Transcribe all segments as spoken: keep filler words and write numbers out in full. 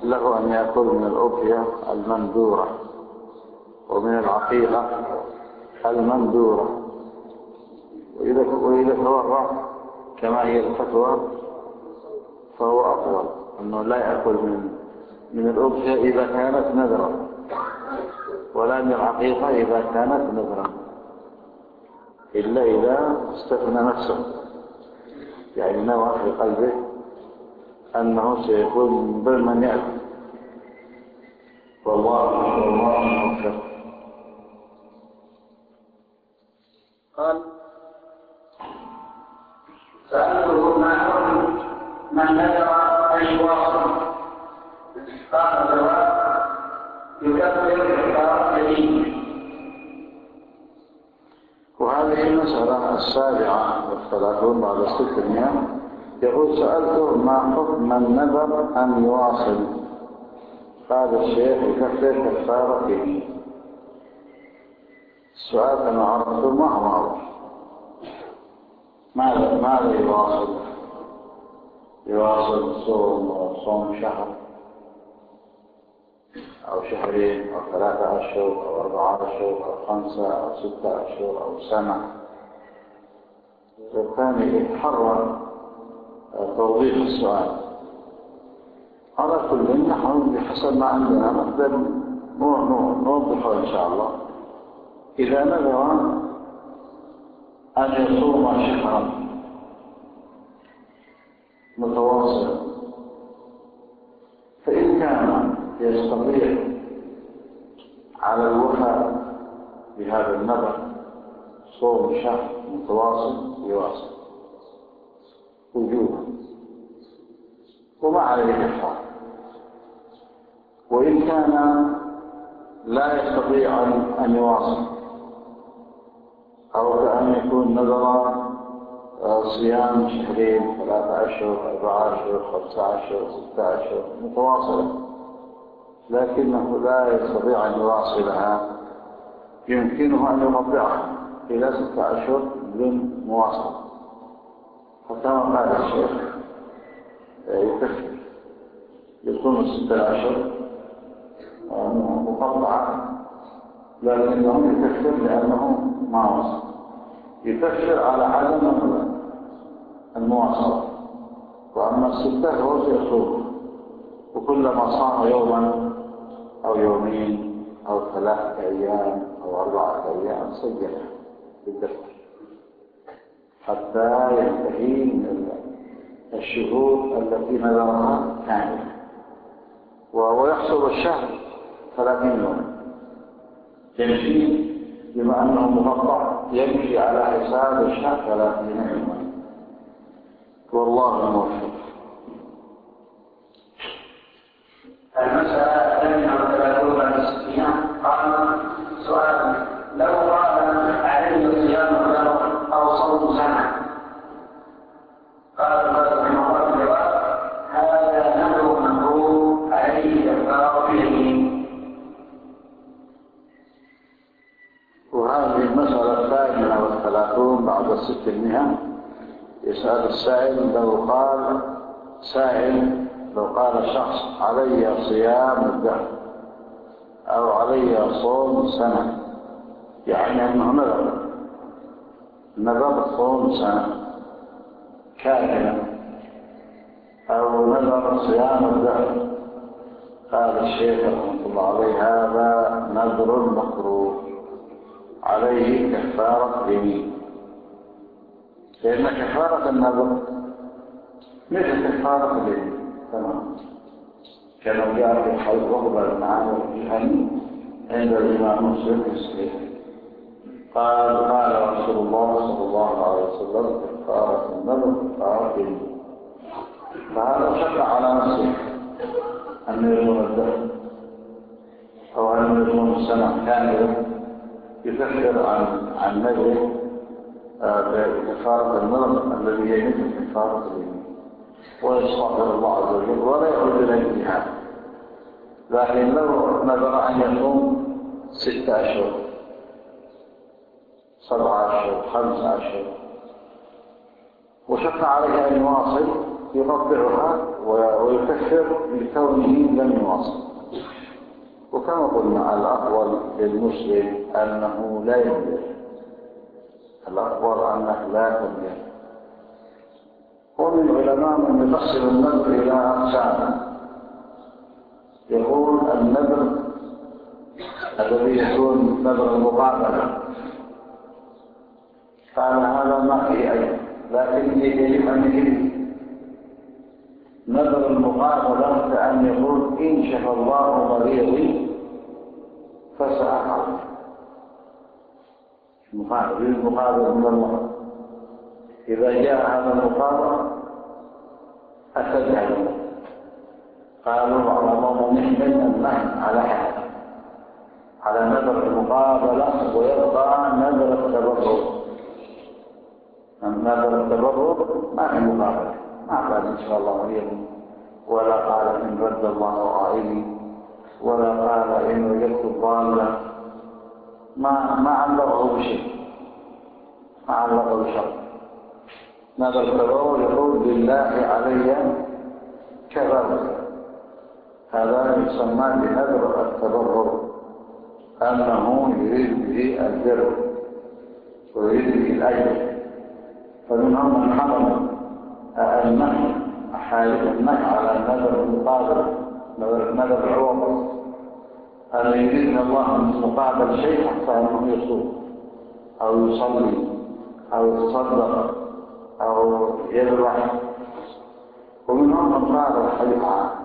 له أن يأكل من الأضحية المندورة ومن العقيقة المندورة، وإذا وإذا تورع كما هي الفتوى فهو أفضل أنه لا يأكل من من الأضحية إذا كانت نذرا، ولا من العقيقة إذا كانت نذرا، إلا إذا استثنى نفسه، يعني نوى في قلبه أنه سيكون ضمن يأكل. والله والله موفق. قال: سألته ما حكم من نذر أن يواصل؟ قال: الجواب: يكفر كفارة يمين. وهذه المسألة السابعة والثلاثون بعد ستمائة. يقول: سألته ما حكم من نذر أن يواصل؟ قال الشيخ: يكفر كفارة يمين. السؤال كما عرفتم ما هو معروف. ماذا ماذا يواصل؟ يواصل صوم صوم شهر أو شهرين أو ثلاثة أشهر أو أربعة أشهر أو خمسة أو ستة أشهر أو سنة. الثاني يتحرر توضيح السؤال. على كل نحن بحسب ما عندنا نقدر نوضحه إن شاء الله. إذا نذر أن يصوم شهرا متواصلا، فإن كان يستطيع على الوفاء بهذا النذر صوم شهر متواصل يواصل وجوبا وما عليه كفارة. وإن كان لا يستطيع أن يواصل، أو كأن يكون نذر صيام شهرين ثلاثة أشهر أربعة أشهر خمسة أشهر ستة أشهر متواصلة، لكنه لا يستطيع أن يواصلها، يمكنه أن يمضعها إلى ستة أشهر بدون مواصلة، فكما قال الشيخ يكفر يكون ستة أشهر مقطعة، لكنه يكفر لأنه ما وصل، يكفر على عدم المواصلة. وأما الستة هو سيصوم، وكلما صام يوما أو يومين أو ثلاثة أيام أو أربعة أيام سجلها بالدفتر حتى ينتهي من الشهور التي نذرها كاملة، ويحصل الشهر ثلاثين يوما يمشي، بما أنه مقطع يمشي على حساب الشهر ثلاثين يوما. والله الموفق. المسألة الثانية والثلاثون بعد الستين. قال: سؤال: لو قال علي صيام الدهر أو صوم سنة؟ قال رحمه الله: الجواب: هذا نذر مكروه عليه كفارة يمين. وهذه المسألة الثانية والثلاثون بعد الستمائة. يسأل السائل: لو قال سائل لو قال شخص علي صيام الدهر أو علي صوم سنة، يعني أنه نذر نذر صوم سنة كاملة أو نذر صيام الدهر، قال الشيخ رحمه الله عليه: هذا نذر مكروه عليه كفارة يمين. لأن كفارة النذر مثل كفارة اليمين تمام، كما جاء في حديث عقبة بن عامر الجهني عند الإمام مسلم في الصحيح. قال: قال رسول الله صلى الله عليه وسلم: كفارة النذر كفارة اليمين. فهذا شق على نفسه أن يصوم الدهر أو أن يصوم السنة كاملة، يكفر عن عن نذره بكفارة النذر الذي هي مثل كفارة اليمين، ويستغفر الله عز وجل ولا يعود إلى الجهاد. لكن لو نذر أن يصوم ستة أشهر سبعة أشهر خمسة أشهر وشق عليه أن يواصل، يقطعها ويكفر لكونه لم يواصل. وكما قلنا الأفضل للمسلم أنه لا ينذر، الأفضل أنه لا تنذر. ومن العلماء من يقسم النذر إلى أقسام، يقول النذر الذي يكون نذر المقابلة، قال هذا ما فيه أيضا، لكن يجب أن يجب نذر المقابلة كأن يقول إن شفى الله مريضي فسأفعل. المقابل المقابل من الله، إذا جاء هذا المقابل أتجعل. قالوا بعضهم نحمل النهي على حد على نذر المقابلة، ويبقى نذر التبرر. نذر التبرر ما في مقابلة، ما قال إن شاء الله مريض، ولا قال إن رد الله عائلي، ولا قال إن وجدت الضالة، ما ما علقه بشيء، ما علقه بشيء. نذر التبرر يقول بالله علي كذا، هذا يسمى بنذر التبرر، أنه يريد به البر ويريد به الأجر. فمنهم من حرم النهي حالف النهي على نذر المقابل، نذر العوض، أن يريد من الله مقابل شيء حتى أنه يصوم أو يصلي أو يتصدق أو يذبح. ومنهم من قال الحديث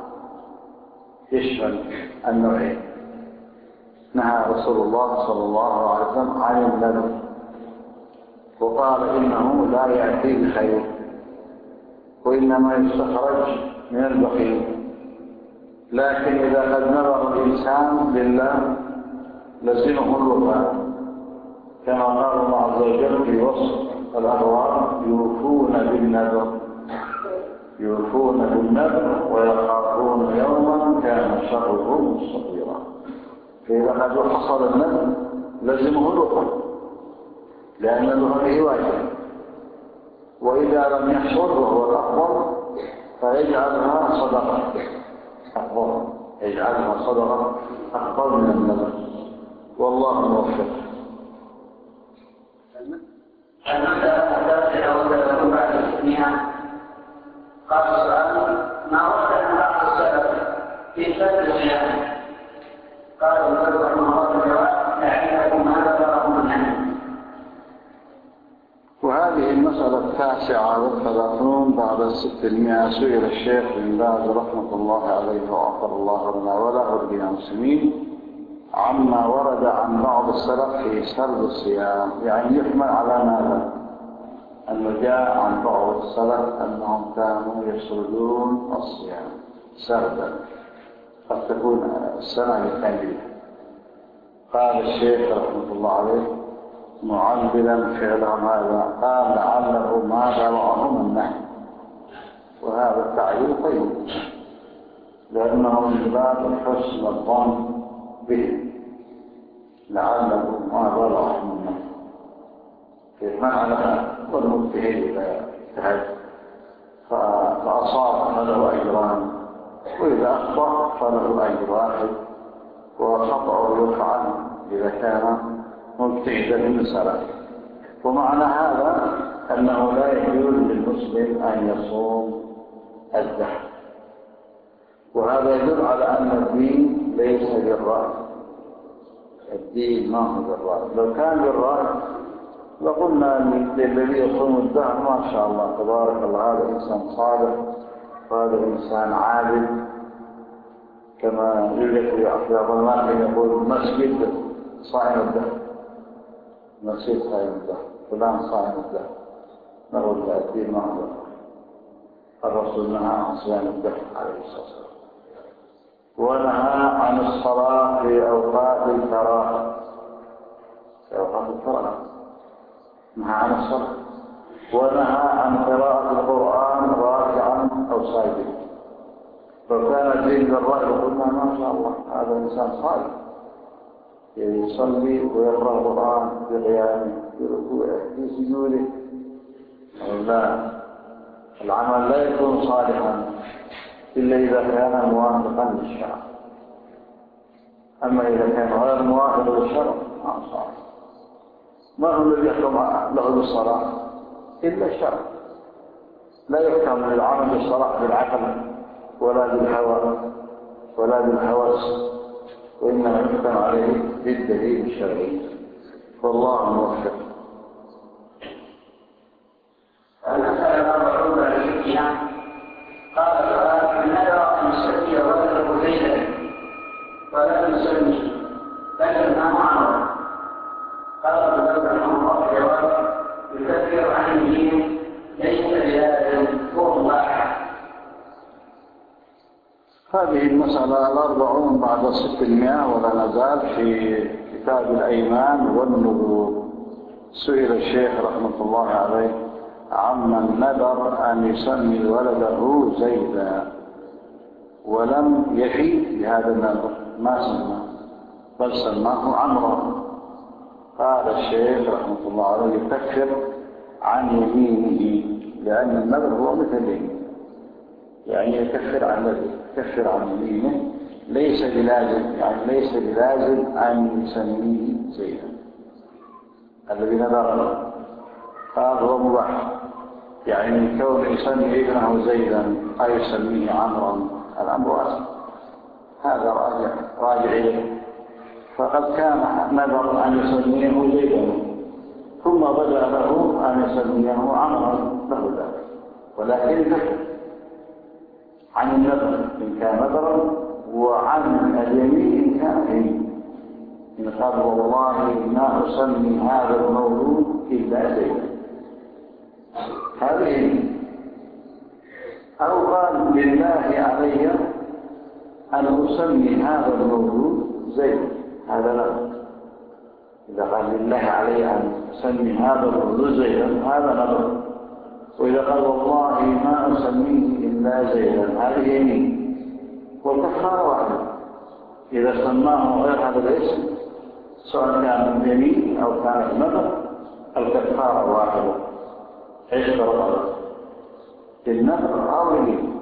يشمل النوعين. نهى رسول الله صلى الله عليه وسلم عن النذر، وقال إنه لا يأتي بخير، وإنما يستخرج من البخيل. لكن إذا قد نذر الإنسان لله لزمه الوفاء، كما قال الله عز وجل في وصف الأبرار يوفون بالنذر، يوفون بالنذر ويخافون يوما كان شره مستطيرا. فإذا قد حصل النذر لزمه الوفاء، لأن هذه واجب. وإذا لم يحصل وهو الأفضل فيجعلها صدقة أفضل، يجعلها صدقة أفضل من النذر، والله موفق. المسألة التاسعة والثلاثون بعد الستمائة. قال السؤال: ما وقع عن بعض السلف في سد الصيام؟ قال ابن رحمه الله الجواب: تعلمكم هذا بلغ منه. وهذه المسألة التاسعة والثلاثون بعد الستمائة سئل الشيخ بن باز رحمة الله عليه وغفر الله لنا وله ولجميع المسلمين عما ورد عن بعض السلف في سرد الصيام، يعني يحمل على ماذا؟ أنه جاء عن بعض السلف أنهم كانوا يسردون الصيام سردا، قد تكون السنة الثانية. قال الشيخ رحمة الله عليه معللا فعلهم هذا، قال لعله ما بلغهم النهي، وهذا التعليل طيب لأنه من باب حسن الظن به، لعله ما بلغهم النهي. كيف معنى والمجتهد إذا اجتهد فأصاب فله أجران، وإذا أخطأ فله أجر واحد، وخطأه يرفع عنه إذا كان مجتهدا في المسألة. ومعنى هذا أنه لا يجوز للمسلم أن يصوم الدهر، وهذا يدل على أن الدين ليس بالرأي. الدين ما هو بالرأي، لو كان بالرأي لقلنا للذي يصوم الدهر ما شاء الله تبارك الله هذا إنسان صالح وهذا إنسان عابد، كما يوجد في أحياء الناس يقول مسجد صائم الدهر، مسجد صائم الدهر، فلان صائم الدهر. نقول الدين ما هو بالرأي، الرسول نهى عن صيام الدهر عليه الصلاة والسلام، ونهى عن الصلاة في أوقات الكراهة، في أوقات الكراهة نهى عن الصلاة، ونهى عن قراءة القرآن راكعا أو ساجدا. فكان الدين بالرأي قلنا ما شاء الله هذا إنسان صالح يصلي ويقرأ القرآن في قيامه في ركوعه في سجوده. لا، العمل لا يكون صالحا إلا إذا كان موافقا للشرع، أما إذا كان غير موافق للشرع ما صالح. ما هو الذي يحكم له بالصلاة إلا الشرع، لا يحكم للعمل بالصلاة بالعقل ولا بالهوى ولا بالهوس، وإنما يحكم عليه بالدليل الشرعي، والله موفق. المسألة الرابعون بالإتيان قال تعالى: من نذر أن يسمي ولده زيدا ولم يسمي فإنه عمرو. قال ابن رحمه الله في جواب: يكفر عن الدين ليس بلازم هو مباح. هذه المسألة الأربعون بعد ستمائة ولا نزال في كتاب الأيمان والنذور. سئل الشيخ رحمة الله عليه عمن نذر أن يسمي ولده زيدا ولم يفي بهذا النذر، ما سمى بل سماه عمرو. قال الشيخ رحمة الله عليه يكفر عن يمينه، لأن النذر هو مثل اليمين، يعني يكفر عن الذي يكفر عن يمينه، ليس بلازم، يعني ليس بلازم أن يسميه زيدا الذي نذر له. قال هو مباح، يعني كون يسمي ابنه زيدا أو يسميه عمرا الأمر واسع، هذا راجع راجع إليه. فقد كان نذر أن يسميه زيدا ثم بدا له أن يسميه عمرا له ذلك، ولكن ذكر عن النذر إن كان نذرا وعن اليمين إن كان يمين. إن قال والله ما أسمي هذا المولود إلا زيدا، هذه. أو قال لله علي أن أسمي هذا المولود زيدا، هذا لا. إذا قال لله علي أن أسمي هذا المولود زيدا هذا نذر. وإذا قال والله ما أسميه إلا زيدا هذه يمين. والكفارة واحدة، إذا سماه غير هذا الاسم سواء كان يمين أو كان نذر الكفارة واحدة، عشق رقبة النذر أو يمين،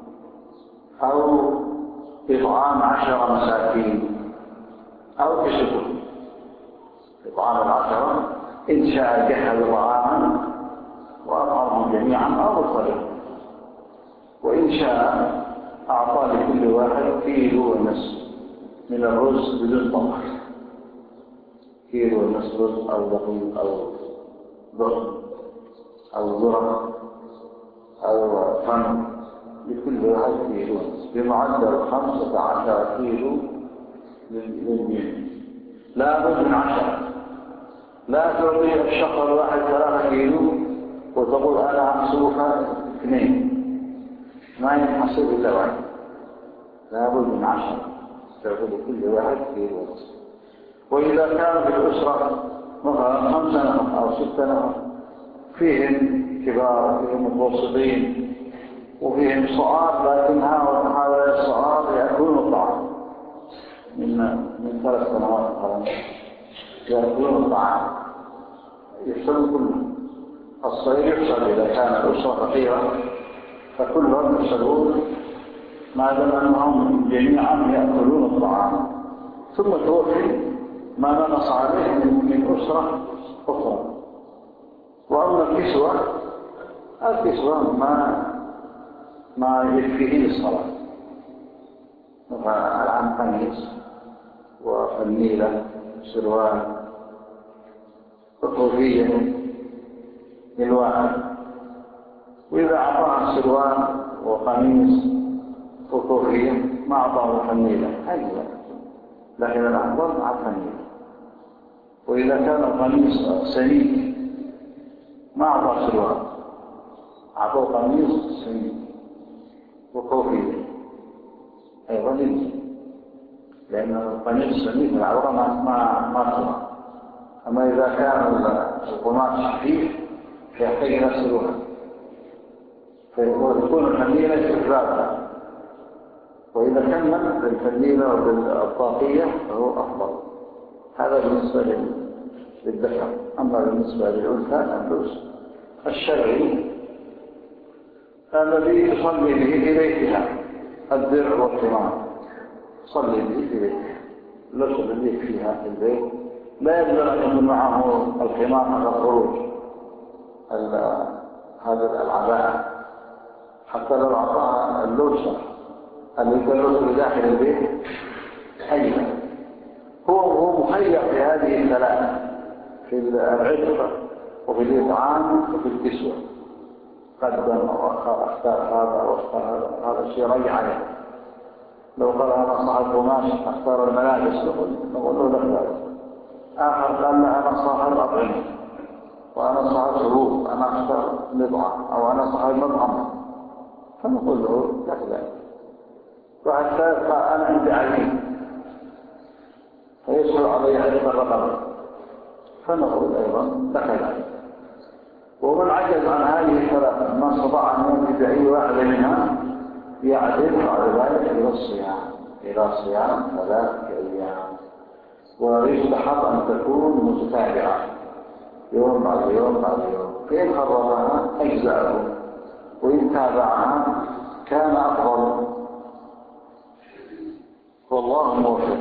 أو إطعام عشر مساكين، أو كسبه إطعام العشرة إن شاء جهز طعاما وأطعمهم جميعا أو الطريق، وإن شاء أعطى لكل واحد كيلو ونصف من الرز بدون طبخ، كيلو ونصف رز أو دقيق أو ذر أو ذرة أو فن، لكل واحد كيلو بمعدل خمسة عشر كيلو للمئة، لا بد من عشرة. لا تعطي الشخص الواحد ثلاثة كيلو وتقول أنا أحسبها اثنين، ما ينحسب إلا واحد، لا بد من عشرة تعطي لكل واحد كيلو ونصف. وإذا كان في الأسرة مثلا خمسة نفر أو ستة نفر، فيهم كبار وفيهم متوسطين وفيهم صغار، لكن هؤلاء الصغار يأكلون الطعام من من ثلاث سنوات مثلا، يأكلون الطعام يحصل كلهم. الصغير يحصل إذا كان الأسرة فقيرة فكلهم يحصلون ما دام أنهم جميعا يأكلون الطعام، ثم توفي ما نقص عليه من أسرة أخرى. وأما الكسوة الكسوة ما ما يكفيه الصلاة، مثلا العام قميص وفنيلة سروال وكوفية للواحد، وإذا أعطاه سروال وقميص وكوفية ما أعطاه فنيلة أيضا، لكن الأفضل مع الفنيلة. وإذا كان القميص سميك ما أعطاه سروال، أعطاه قميص سميك وكوفية أيضا يمكن، لأن القميص السميك العورة ما ما ما ترى. أما إذا كان القماش خفيف فيحتاج نفس الوقت، فيكون الفنيلة استفراغها. وإذا كمل بالفنيلة وبالطاقية فهو أفضل. هذا بالنسبة للذكر. أما بالنسبة للأنثى الفلوس الشرعي الذي يصلي به في بيتها الدرع والخمار، صلي به في بيتها، لا صلي فيها في البيت، لا يقدر أن يكون معه الخمار على الخروج هذا العباءة، حتى لو أعطاها اللوسة اللي كان اللوسة داخل البيت أيضا هو هو مخير في هذه الثلاث، في العطر وفي الإطعام وفي الكسوة، قدم وأخر، اختار هذا واختار هذا، هذا الشيء رجع عليه. لو قال أنا صاحب قماش اختار الملابس نقول له لا اختار. آخر قال لا أنا صاحب أطعمة وأنا صاحب شروب، أنا أختار مطعم أو أنا صاحب مطعم، فنقول له لا ذلك. واحد ثالث قال أنا عندي عليم فيسهل علي عدد الرقبة، فنقول أيضا لا ذلك. ومن عجز عن هذه الثلاثة ما استطاع أن يمضي بأي واحدة منها يعدل على ذلك إلى الصيام، إلى صيام ثلاثة أيام، ويستحب أن تكون متتابعة يوم بعد يوم بعد يوم، فإن خرجها أجزاءه وإن تابعها كان أفضل، والله موفق.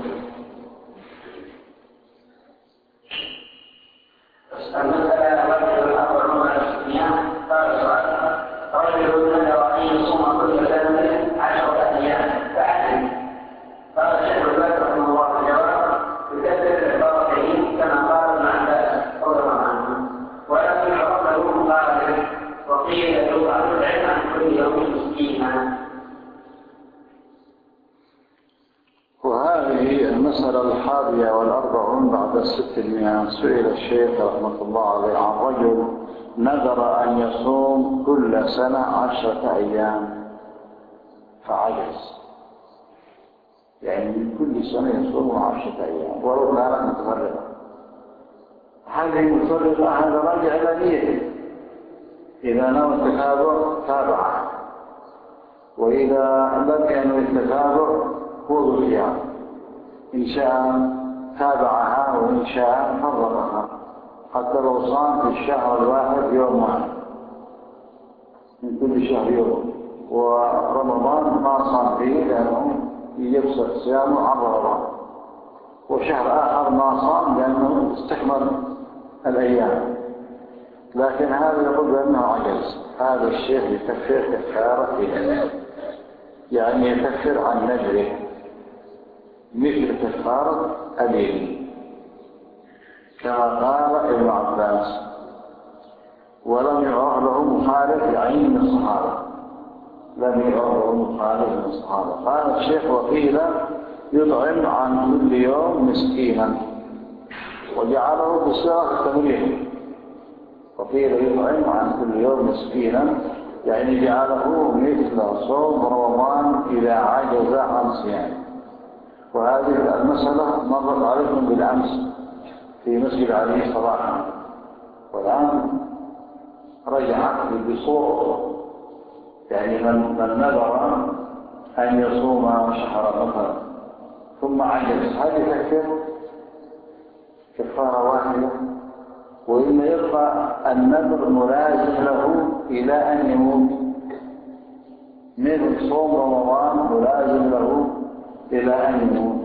المسألة رجل الأمر مع الصيام قال سؤال رجل نذر أن يصوم كل سنة عشرة أيام فعدل، قال الشيخ الباز رحمه الله في الجواب يكثر الفرقين كما قال ابن عباس رضي الله عنه، ولكن عرف له قال وقيل له أن يطعم عن كل يوم مسكينا. وهذه المسألة الحادية والأربعون بعد الستمائة. سئل الشيخ رحمة الله عليه عن رجل نذر أن يصوم كل سنة عشرة أيام فعجز، يعني من كل سنة يصوم عشرة أيام ولو كانت متفرقة. هذه متفرقة هذا راجع إلى نيته، إذا نوى التتابع تابعه، وإذا لم ينوي التتابع هو الصيام، إن شاء تابعها وإن شاء فرقها، حتى لو صام في الشهر الواحد يوم واحد من كل شهر يوم، ورمضان ما صام فيه لأنه يفسد صيامه عن رمضان، وشهر آخر ما صام لأنه استكمل الأيام، لكن هذا يقول بأنه عجز. هذا الشيخ يكفر كفارة فيه، يعني يكفر عن نذره مثل كفارة اليمين كما قال ابن عباس، ولم يعرف له مخالف يعني من الصحابة، لم يعرف له مخالف من الصحابة. قال الشيخ وقيل يطعم عن كل يوم مسكينا، وجعله بصيغة التمريض، وقيل يطعم عن كل يوم مسكينا يعني جعله مثل صوم رمضان إذا عجز عن صيامه. وهذه المسألة مرت عليكم بالأمس في مسجد علي صباحا، والآن رجعت بصورة، يعني من, من نذر أن يصوم شهر مثلا ثم عجز، هذه تكفر كفارة واحدة، وإن يبقى النذر ملازم له إلى أن يموت، من صوم رمضان ملازم له إلى أن يموت.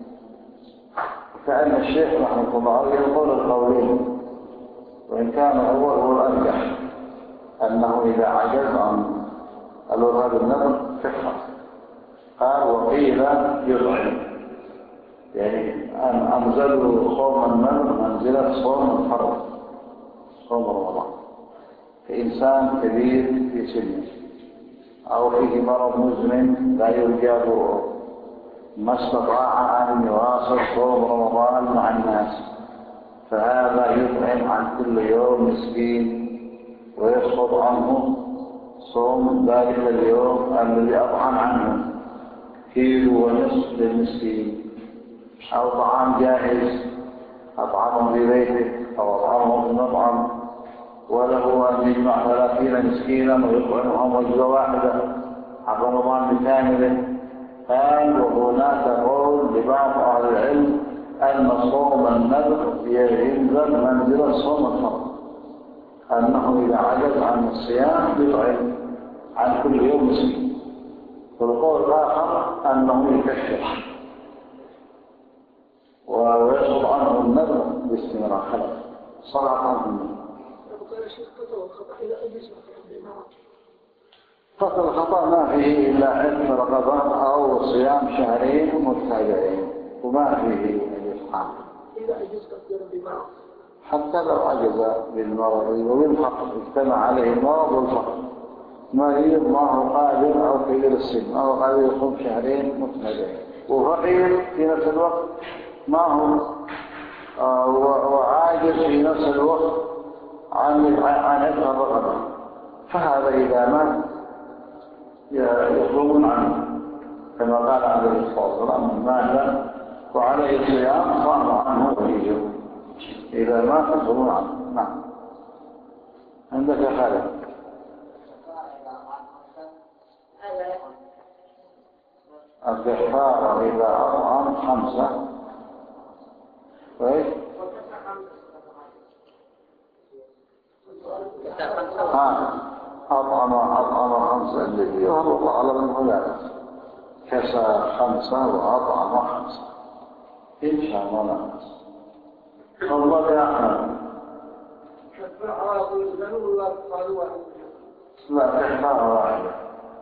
كأن الشيخ رحمه الله عليه يقول القولين، وإن كان هو هو الأرجح أنه إذا عجز عن الوفاء بالنذر كفر. قال وقيل يطعم، يعني أن أنزلوا صوم النذر منزلة صوم الفرض، صوم رمضان، كإنسان كبير في سنه أو فيه مرض مزمن لا يرجى برؤه، ما استطاع أن يواصل صوم رمضان مع الناس، فهذا يطعم عن كل يوم مسكين ويسقط عنه صوم ذلك اليوم الذي أطعم عنه كيلو ونصف للمسكين، أو طعام جاهز أطعمه في بيته أو أطعمه في المطعم، وله أن يجمع ثلاثين مسكينا ويطعمهم وجبة واحدة عن رمضان بكامله. قال وهناك قول لبعض أهل العلم أن صوم النذر ينزل منزل صوم الفرض، أنه إذا عجز عن الصيام يطعم عن كل يوم مسكين. والقول الآخر أنه يكفر ويسقط عنه النذر باستمرار خلاص صلى عنه النذر. قتل الخطأ ما فيه إلا حفظ رقبة أو صيام شهرين متتابعين وما فيه الإفحام حتى لو عجز بالمرض وبالفقر اجتمع عليه المرض والفقر، مريض ما هو قادر أو كبير السن أو قادر يصوم شهرين متتابعين وفقير في نفس الوقت ما هو آه وعاجز في نفس الوقت عن عن عتق الرقبة، فهذا إذا مات يصومون عنه كما قال عليه الصلاة والسلام من مات وعليه صيام صام عنه وليه إذا مات يصومون عنه. نعم. عندك يا خالد؟ الكفارة إذا أطعم خمسة كويس؟ ها أطعم أطعم خمسة الذي يهرب على المولاد كسى خمسة وأطعم خمسة إن شاء الله لا بأس. الله يا أحمد. لا كفارة واحدة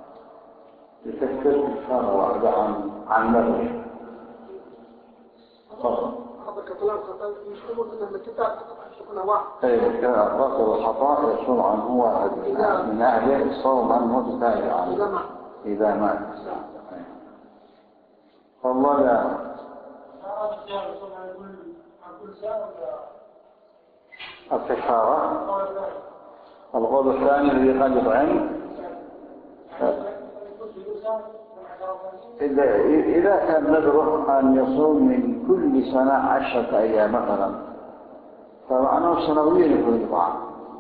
يتكفر كفارة واحدة عن عن نذر فقط. ايه قتل الخطأ يصوم عنه واحد من أهله الصوم عنه متتابعا إذا مات. والله لا الكفارة القول الثاني الذي قد يطعم إذا إذا كان نذره أن يصوم من كل سنة عشرة أيام مثلا فمعناه سنويا يكون إطعام،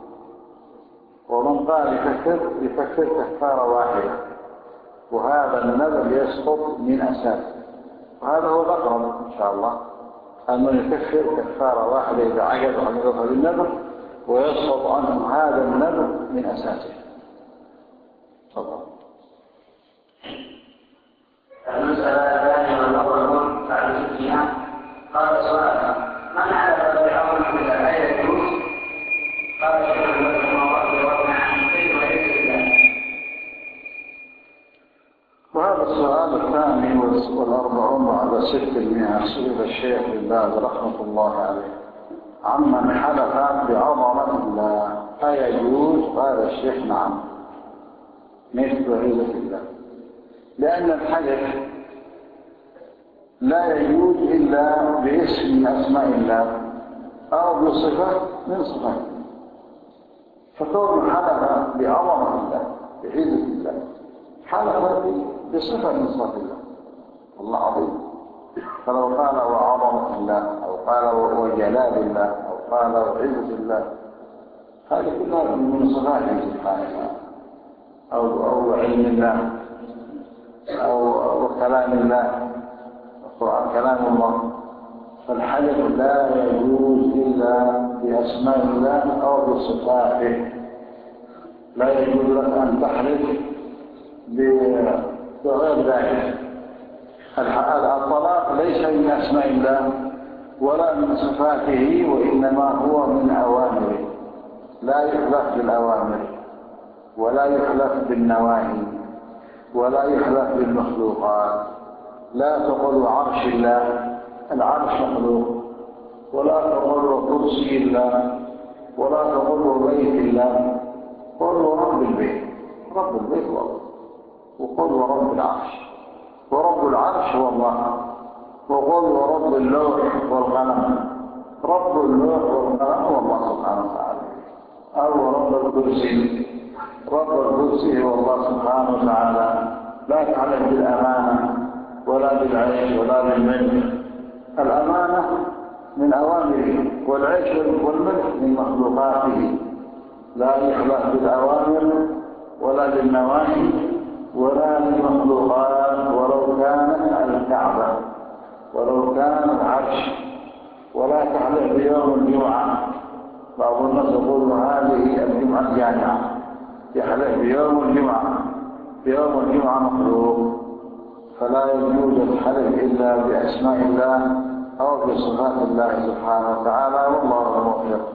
ومن قال يكفر يكفر كفارة واحدة وهذا النذر يسقط من أساسه، وهذا هو الأقرب إن شاء الله أنه يكفر كفارة واحدة إذا عجز عن يظهر النذر ويسقط عنه هذا النذر من أساسه. تفضل. المسألة الثانية والأول بعد الصيام قال سؤال من على بالعون من لا يجوز؟ قال الشيخ رحمه الله جوابنا عن كيف يجوز ذلك. وهذا السؤال الثاني والأربعون بعد ستمائة سئل الشيخ بن باز رحمة الله عليه عمن حلف بعظمة الله أيجوز؟ قال الشيخ نعم مثل عزة الله، لأن الحلف لا يجوز إلا باسم من أسماء الله أو بصفة من صفاته، فكون حلف بعظمة الله بعزة الله حلف بصفة من صفات الله الله عظيم، فلو قال وعظمة الله أو قال وجلال الله أو قال وعزة الله هذه كلها من صفاته سبحانه أو أو علم الله أو كلام الله القرآن كلام الله، فالحلف لا يجوز إلا بأسماء الله أو بصفاته، لا يجوز لك أن تحلف بغير ذلك. الطلاق ليس من أسماء الله ولا من صفاته وإنما هو من أوامره، لا يخلف بالأوامر ولا يخلف بالنواهي ولا يخلف بالمخلوقات. لا تقل عرش الله العرش مخلوق، ولا تقل كرسي الله ولا تقل بيت الله، قل رب البيت رب البيت والله، وقل ورب العرش ورب العرش هو الله، وقل ورب اللوح والقلم رب اللوح والقلم هو الله سبحانه وتعالى، أو رب الكرسي رب الكرسي هو الله سبحانه وتعالى. لا تعلم بالأمانة ولا بالعيش ولا بالملك، الأمانة من أوامره والعيش والملك من مخلوقاته، لا يخلف بالأوامر ولا بالنواهي ولا بالمخلوقات، ولو كانت الكعبة ولو كان العرش، ولا تحلف بيوم الجمعة. بعض الناس يقول هذه الجمعة الجامعة يحلف بيوم الجمعة يوم الجمعة مخلوق، فلا يوجد حلف إلا بأسماء الله أو بصفات الله سبحانه وتعالى، والله الموفق.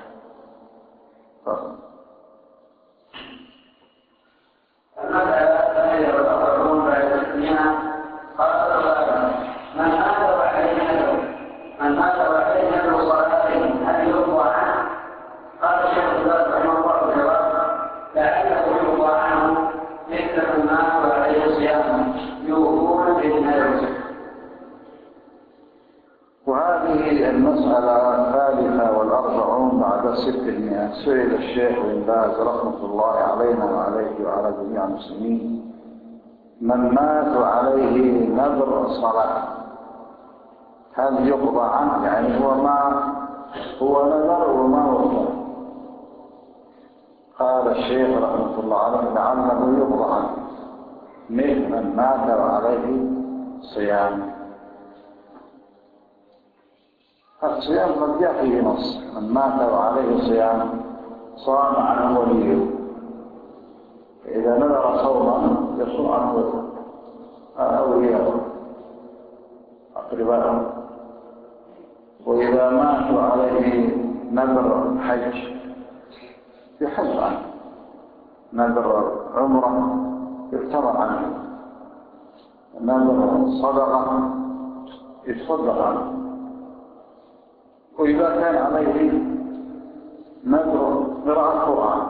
من مات وعليه نذر صلاة هل يرضى عنه؟ قال الشيخ الإسلام رحمه الله الجواب: لعله يرضى عنه مثل من مات وعليه صيام يوفون بالنذر. وهذه المسألة الثالثة والأربعون بعد الستمائة. سئل الشيخ بن باز رحمة الله علينا وعليه وعلى جميع المسلمين: من مات وعليه نذر الصلاة هل يقضى عنه؟ يعني هو ما هو نذر وما وصل. قال الشيخ رحمة الله عليه: لعله يقضى عنه مثل من مات وعليه صيام. الصيام قد جاء فيه نص: من مات وعليه صيام صام عنه وليه. إذا نذر صوما يصوم عنه أولياءه أقرباءه. وإذا ماتوا عليه نذر حج يحج عنه، نذر عمره يفترض عنه، نذر صدقة يتصدق عنه. وإذا كان عليه نذر قراءة القرآن،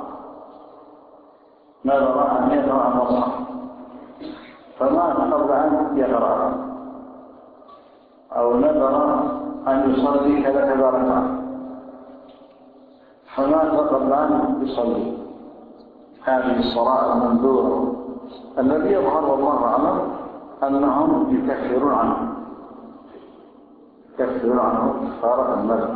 نذر أن يقرأ المصحف فمات قبل أن يقرأ، أو نذر أن يصلي كذا كذا ركعة فمات قبل أن يصلي، هذه الصلاة المنذورة الذي يظهر والله أعلم أنهم يكفرون عنه يكفرون عنه كفارة النذر،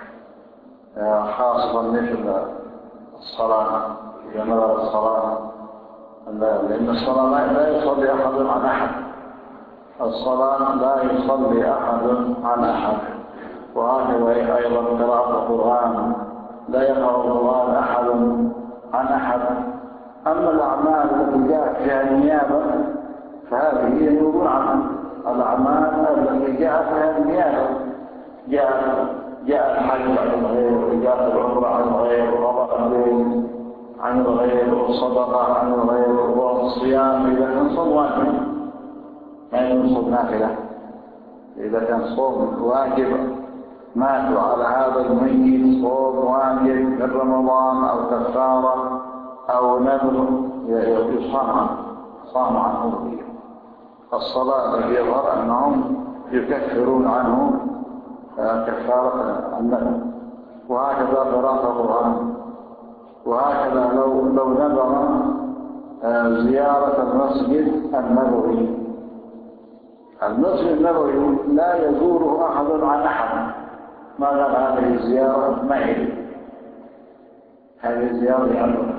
خاصة مثل الصلاة. إذا نذر الصلاة، لأن الصلاة لا يصلي أحد عن أحد، الصلاة لا يصلي أحد عن أحد. وهكذا أيضا قراءة القرآن لا يقرأ القرآن أحد عن أحد. أما الأعمال التي جاءت فيها النيابة فهذه ينوبون عنها. الأعمال التي جاءت فيها النيابة، جاء جاء الحج عن الغير، جاءت العمرة عن الغير، وقضاء الليل عن الغير، والصدقة عن الغير، والصيام إذا كان صوم واجب ما ينصب نافلة. إذا كان صوم واجب ماتوا على هذا الميت صوم واجب من رمضان أو كفارة أو نذر يصام عنه صام عنه. الصلاة الذي يظهر أنهم يكفرون عنه كفارة النذر. وهكذا قراءة القرآن. وهكذا لو لو نذر زيارة المسجد النبوي، المسجد النبوي لا يزوره أحد عن أحد، ما قال هذه الزيارة معي، هذه الزيارة عنه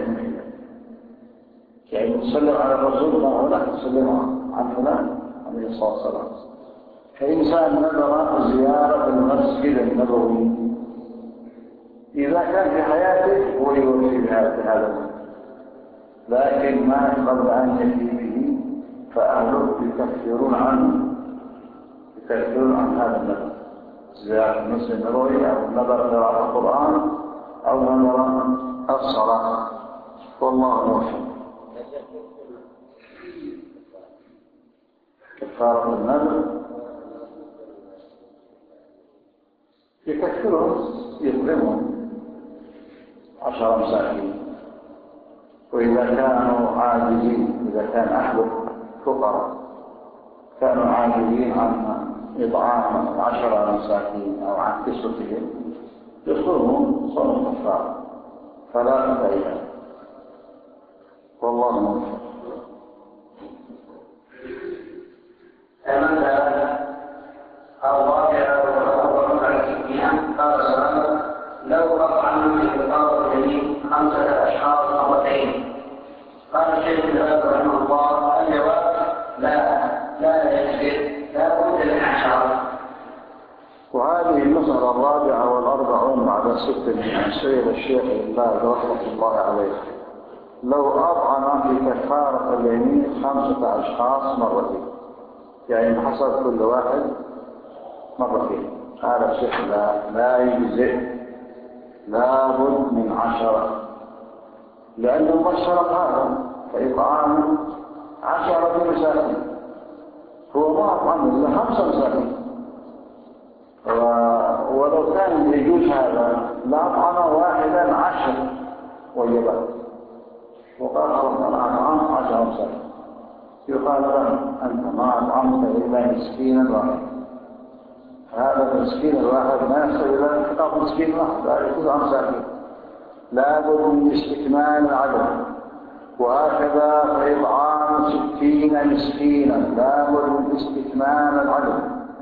يعني نسلم على الرسول الله ولا نسلم عن فلان عليه الصلاة والسلام. فإنسان نذر زيارة المسجد النبوي إذا كان في حياته هو يوفي بهذا، لكن ما قبل أن يأتي به فأهله يكفرون عنه يكفرون عن هذا النذر، زيارة المسجد النبوي أو نذر قراءة القرآن أو نذر الصلاة. والله موفق. كفارة النذر يكفرون يظلمون عشر مساكين. وإذا كانوا عاجزين، إذا كان أهل فقراء كانوا عاجزين عن إطعام عشر مساكين أو عن كسوتهم يصومون صوم كفارة فلا فائدة. والله موفق. لو رفع منه الفطار الجميل خمسة أشخاص مرتين. قال الشيخ الألباني رحمه الله: الجواب لا لا يكفر، لا بد من عشرة. وهذه المسألة الرابعة والأربعون بعد الستمائة. سئل الشيخ بن باز رحمة الله عليه: لو أطعم في كفارة اليمين خمسة أشخاص مرتين، يعني حصل كل واحد مرتين، هذا الشيخ لا, لا يجزئ، لابد من عشرة، لأنه ما اشترط هذا، فإطعام عشرة مساكين، هو ما أطعم إلا خمسة مساكين، ولو كان يجوز هذا لأطعم واحدا عشر وجبات، وقال الله أطعم عشر مساكين، يقال له أنت ما أطعمت إلا مسكينا واحدا، هذا المسكين الواحد ما يصل إلى انفقاق مسكين واحد، لا يكون عن مساكين، لابد من استكمال العدد. وهكذا فإطعام ستين مسكينا لابد من استكمال العدد.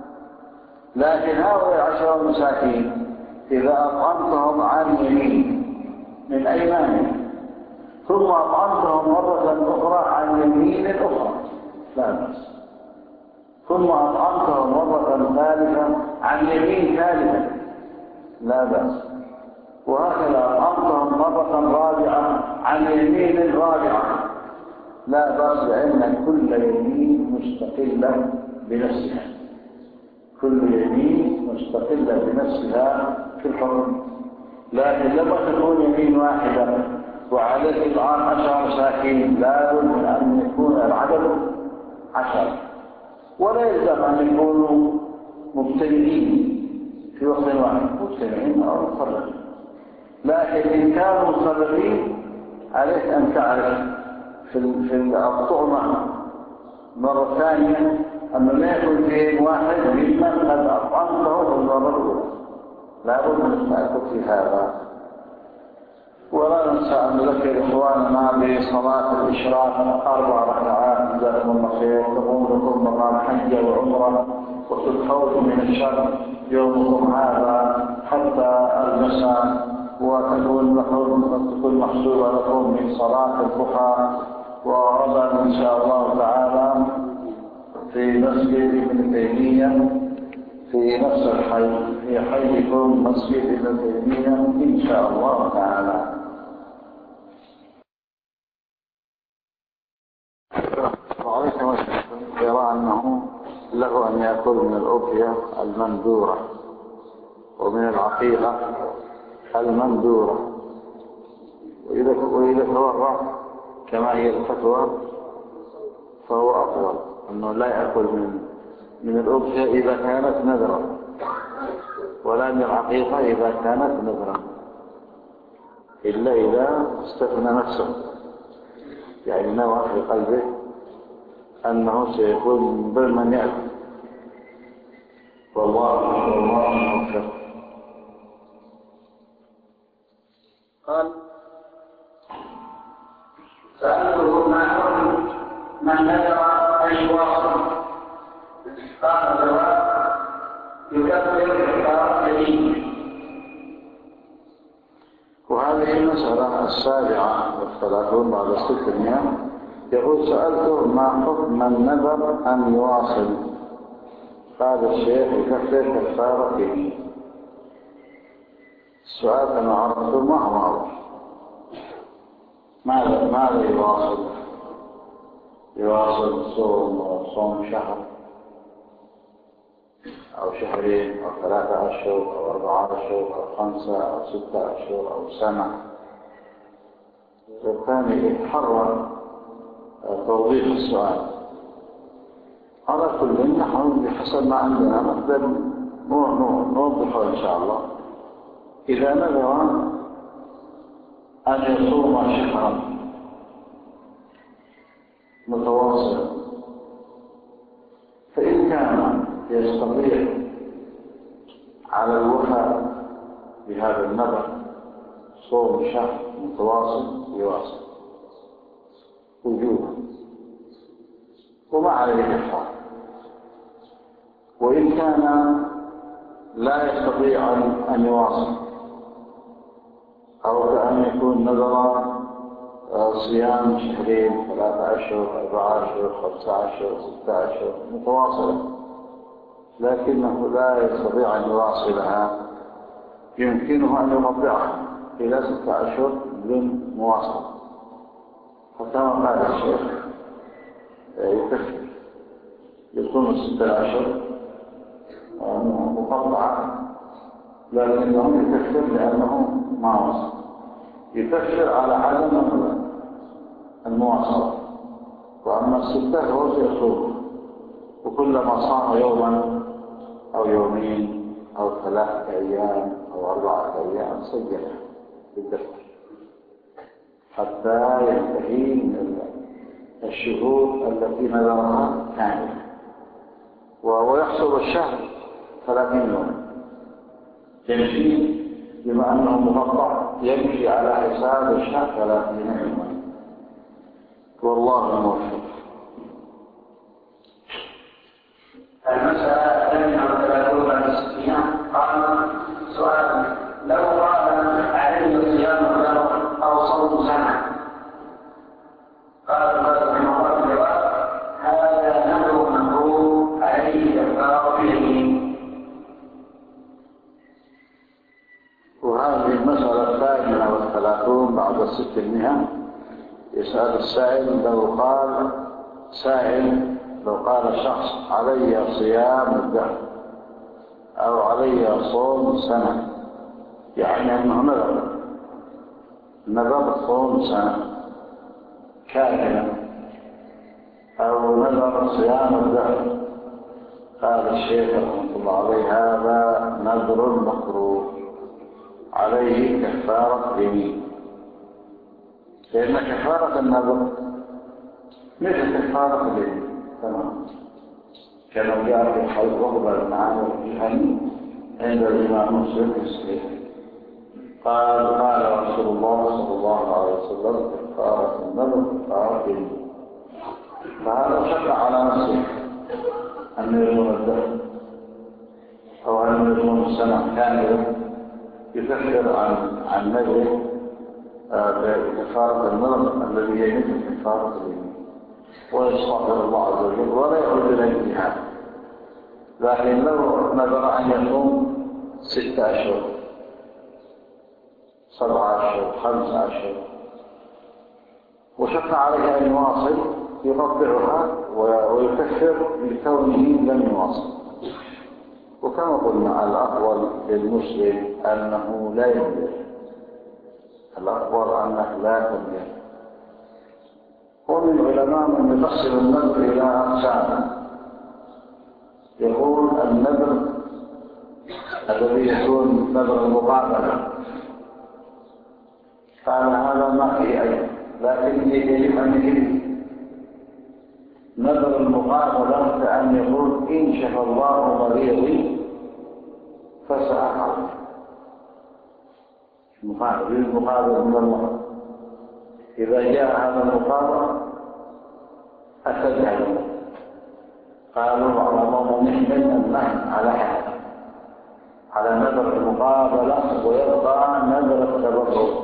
لكن هؤلاء عشر مساكين إذا أطعمتهم عن يمين من أيمانهم ثم أطعمتهم مرة أخرى عن يمين أخرى لا بأس، ثم أطعمتهم مرة ثالثة عن يمين ثالثة لا بأس، وهكذا أطعمتهم مرة رابعة عن يمين رابعة لا بأس، لأن كل يمين مستقلة بنفسها، كل يمين مستقلة بنفسها في الحكم. لكن لما تكون يمين واحدة وعليه إطعام عشر مساكين لابد من أن يكون العدد عشر، ولا يلزم أن يكونوا مبتدئين في وقت واحد، مبتدئين أو مفرقين، لكن إن كانوا مفرقين عليك أن تعرف في في الطعمة مرة ثانية أن لا يكون فيهم واحد ممن قد أطعمته في المرة الأولى، لابد من التأكد في هذا. ولا ننسى أن نذكر إخواننا بصلاة الإشراق أربع ركعات جزاكم الله خير، تقوم لكم مقام حجة وعمرة وتدخلوا من الشر يومكم هذا حتى المساء، وتكون لكم تكون محسوبة لكم من صلاة الضحى. وغدا إن شاء الله تعالى في مسجد ابن تيمية في نفس الحي، في حيكم مسجد ابن تيمية إن شاء الله تعالى. وعليكم السلام. يرى أنه له أن يأكل من الأضحية المندورة ومن العقيقة المندورة، وإذا تورع كما هي الفتوى فهو أفضل أنه لا يأكل من من الأضحية إذا كانت نذرا، ولا من العقيقة إذا كانت نذرا، إلا إذا استثنى نفسه، يعني نوى في قلبه أنه سيكون ضمن يأكل، والله والله موفق. قال سألته ما حكم من نذر أن يواصل؟ قال الجواب يكفر كفارة يمينه. وهذه المسألة السابعة والثلاثون بعد ستمائة، يقول سألته ما حكم من نذر أن يواصل؟ قال الشيخ يكفر كفارة يمينه. السؤال كما عرفته ما هو معروف، ماذا ماذا يواصل؟ يواصل صوم صوم شهر أو شهرين أو ثلاثة أشهر أو أربعة أشهر أو خمسة أو ستة أشهر أو سنة؟ الثاني يتحرر توضيح السؤال. على كل نحن بحسب ما عندنا نقدر نوضحه إن شاء الله. إذا نذر أن يصوم شهرا متواصلا، فإن كان يستطيع على الوفاء بهذا النذر صوم شهر متواصل يواصل وجوبا وما عليه كفارة. وإن كان لا يستطيع أن يواصل، أو كأن يكون نذر صيام شهرين ثلاثة أشهر أربعة أشهر خمسة أشهر ستة أشهر متواصلة، لكنه لا يستطيع أن يواصلها، يمكنه أن يمضعها إلى ستة أشهر بدون مواصلة، فكما قال الشيخ يكفر يكون ستة أشهر مقطعة، لكنه يكفر لأنه ما وصل، يكفر على عدم المواصلة. وأما الستة هو يصوم، وكلما صام يوما أو يومين أو ثلاثة أيام أو أربعة أيام سجل بالدفتر حتى ينتهي من الشهور التي نذرها كاملة، ويحصل الشهر ثلاثين يوم يمشي، بما أنه مقطع يمشي على حساب الشهر ثلاثين يوما، والله الموفق. المسألة الثانية والثلاثون بعد الستين قال سؤال: لو قال عليه صيام الدهر أو صوم سنة، قال رحمه الله الجواب: هذا نذر مكروه عليه كفارة يمين. وهذه المسألة الثانية والثلاثون بعد الستمائة. يسأل السائل: لو قال سائل لو قال شخص علي صيام الدهر أو علي صوم سنة، يعني أنه نذر نذر صوم سنة كاملا أو نذر صيام الدهر، قال الشيخ رحمه الله عليه: هذا نذر مكروه عليه كفارة يمين، لأن كفارة النذر مثل كفارة اليمين تمام، كما جاء في حديث عقبة بن عامر الجهني عند الإمام مسلم في الصحيح، قال: قال رسول الله صلى الله عليه وسلم: كفارة النذر كفارة اليمين. فهذا شق على نفسه أن يصوم الدهر أو أن يصوم السنة كاملة، يكفر عن عن نذره بكفارة النذر الذي هي مثل كفارة اليمين، ويستغفر الله عز وجل ولا يعود الى الجهاد. لكن لو نذر ان يصوم ستة اشهر سبعة اشهر خمسة اشهر وشق عليه ان يواصل، يقطعها ويكفر لكونه لم يواصل. وكما قلنا الافضل للمسلم انه لا ينذر، الافضل انه لا تنذر. ومن العلماء من يقسم النذر إلى أقسام، يقول النذر الذي يكون نذر المقابلة، قال هذا ما فيه أي، لكن يجب أن يجب نذر المقابلة كأن يقول: إن شفى الله مريضي فسأفعل. المقابل من الله، إذا جاء هذا المقابل أتجعله. قالوا بعضهم نحمل النهي على حد على نذر المقابلة، ويبقى نذر التبرر.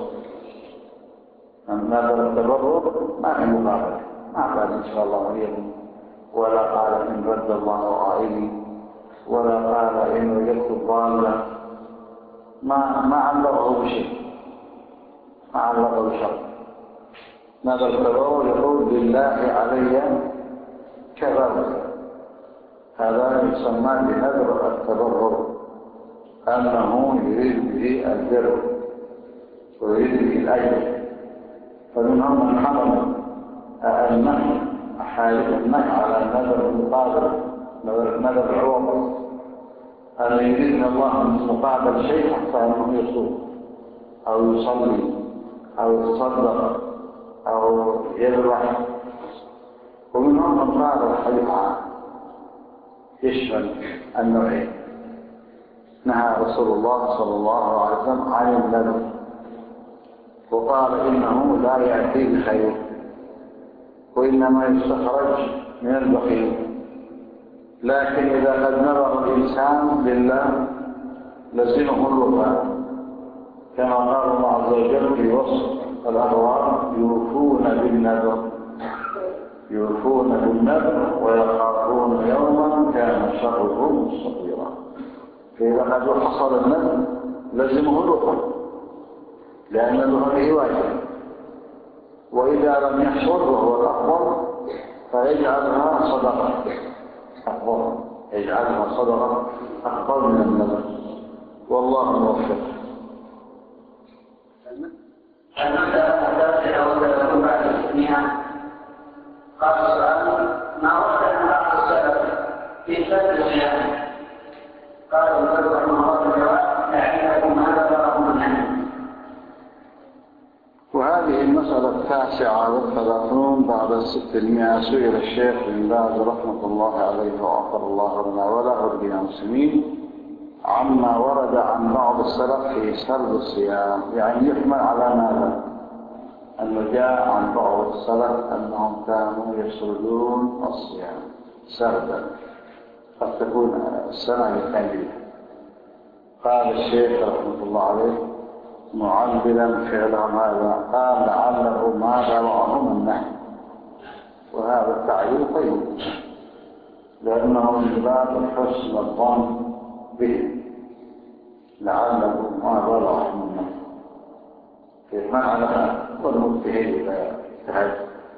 نذر التبرر ما في مقابلة، ما قال إن شاء الله مريض، ولا قال إن رد الله عائلي، ولا قال إن وجدت الضالة، ما ما علقه بشيء، ما علقه بشيء. نذر التبرر يقول: لله علي كذا، هذا يسمى بنذر التبرر، أنه يريد به البر ويريد به الأجر. فمنهم من حمل النهي أحاديث النهي على النذر المقابل، نذر العوض، أن يريد من الله مقابل شيء حتى أنه يصوم أو يصلي أو يتصدق أو يذبح. ومنهم من قال الحديث عام يشمل النوعين. نهى رسول الله صلى الله عليه وسلم عن النذر، وقال إنه لا يأتي بخير، وإنما يستخرج من البخيل. لكن إذا قد نذر الإنسان لله لزمه الوفاء، كما قال الله عز وجل في وصف الأبرار: يوفون بالنذر يوفون بالنذر ويخافون يوما كان شره مستطيرا. فإذا قد حصل النذر لزمه الوفاء، لأن له واجب. وإذا لم يحصل وهو الأفضل فيجعلها صدقة أفضل، يجعلها صدقة أفضل من النذر، والله موفق. المسألة التاسعة والثلاثون بعد الستمائة. قال السؤال: ما ورد عن بعض السلف في سد الصيام؟ قال ابن رحمه الله الجواب: تعرفكم هذا بلغ منه. وهذه المسألة التاسعة والثلاثون بعد الستمائة. سئل الشيخ بن باز رحمة الله عليه وغفر الله لنا وله ولجميع المسلمين عما ورد عن بعض السلف في سرد الصيام، يعني يحمل على ماذا؟ أنه جاء عن بعض السلف أنهم كانوا يسردون الصيام سردا، قد تكون السنة الثانية. قال الشيخ رحمة الله عليه معللا فعلهم هذا، قال لعله ما بلغهم النهي، وهذا التعليل طيب لأنه من باب حسن الظن به، لعله ما بلغهم النهي في معنى والمجتهد إذا اجتهد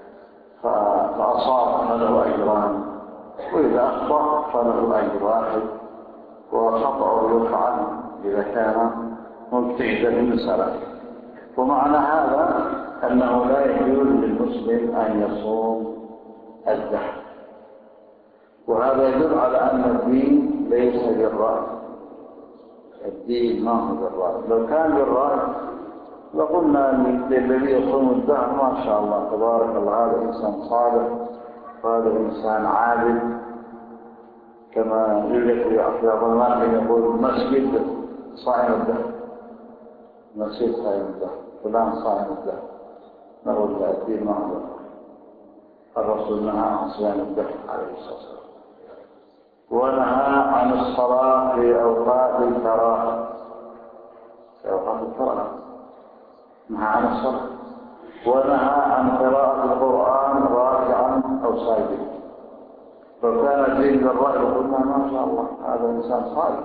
فأصاب فله أجران، وإذا أخطأ فله أجر واحد، وخطأه يرفع عنه إذا كان مجتهدا في المسألة. ومعنى هذا أنه لا يجوز للمسلم أن يصوم الدهر، وهذا يدل على أن الدين ليس بالرأي. الدين ما هو بالرأي، لو كان بالرأي لقلنا للذي يصوم الدهر ما شاء الله تبارك الله هذا إنسان صالح وهذا إنسان عادل، كما يوجد في بعض الناس يقول مسجد صائم الدهر، مسجد صائم الدهر، فلان صائم الدهر، نقول الدين ما هو. الرسول نهى عن صيام الدهر عليه الصلاة والسلام، ونهى عن الصلاة في أوقات الكراهة، في أوقات الكراهة نهى عن الصلاة، ونهى عن قراءة القرآن راكعا أو ساجدا. لو كان الدين بالرأي قلنا ما شاء الله هذا إنسان صالح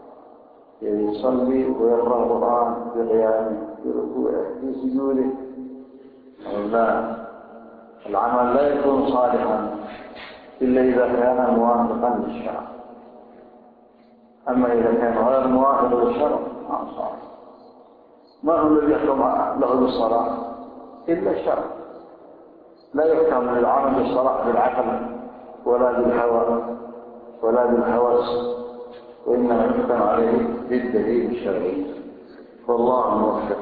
يصلي ويقرأ القرآن في قيامه في ركوعه في سجوده. لا، العمل لا يكون صالحا إلا إذا كان موافقا للشرع، أما إذا كان غير موافق للشرع ما صالح. ما هو الذي يحكم له بالصلاة إلا الشرع، لا يحكم للعمل بالصلاة بالعقل ولا بالهوى ولا بالهوس، وإنما يحكم عليه بالدليل الشرعي، والله موفق.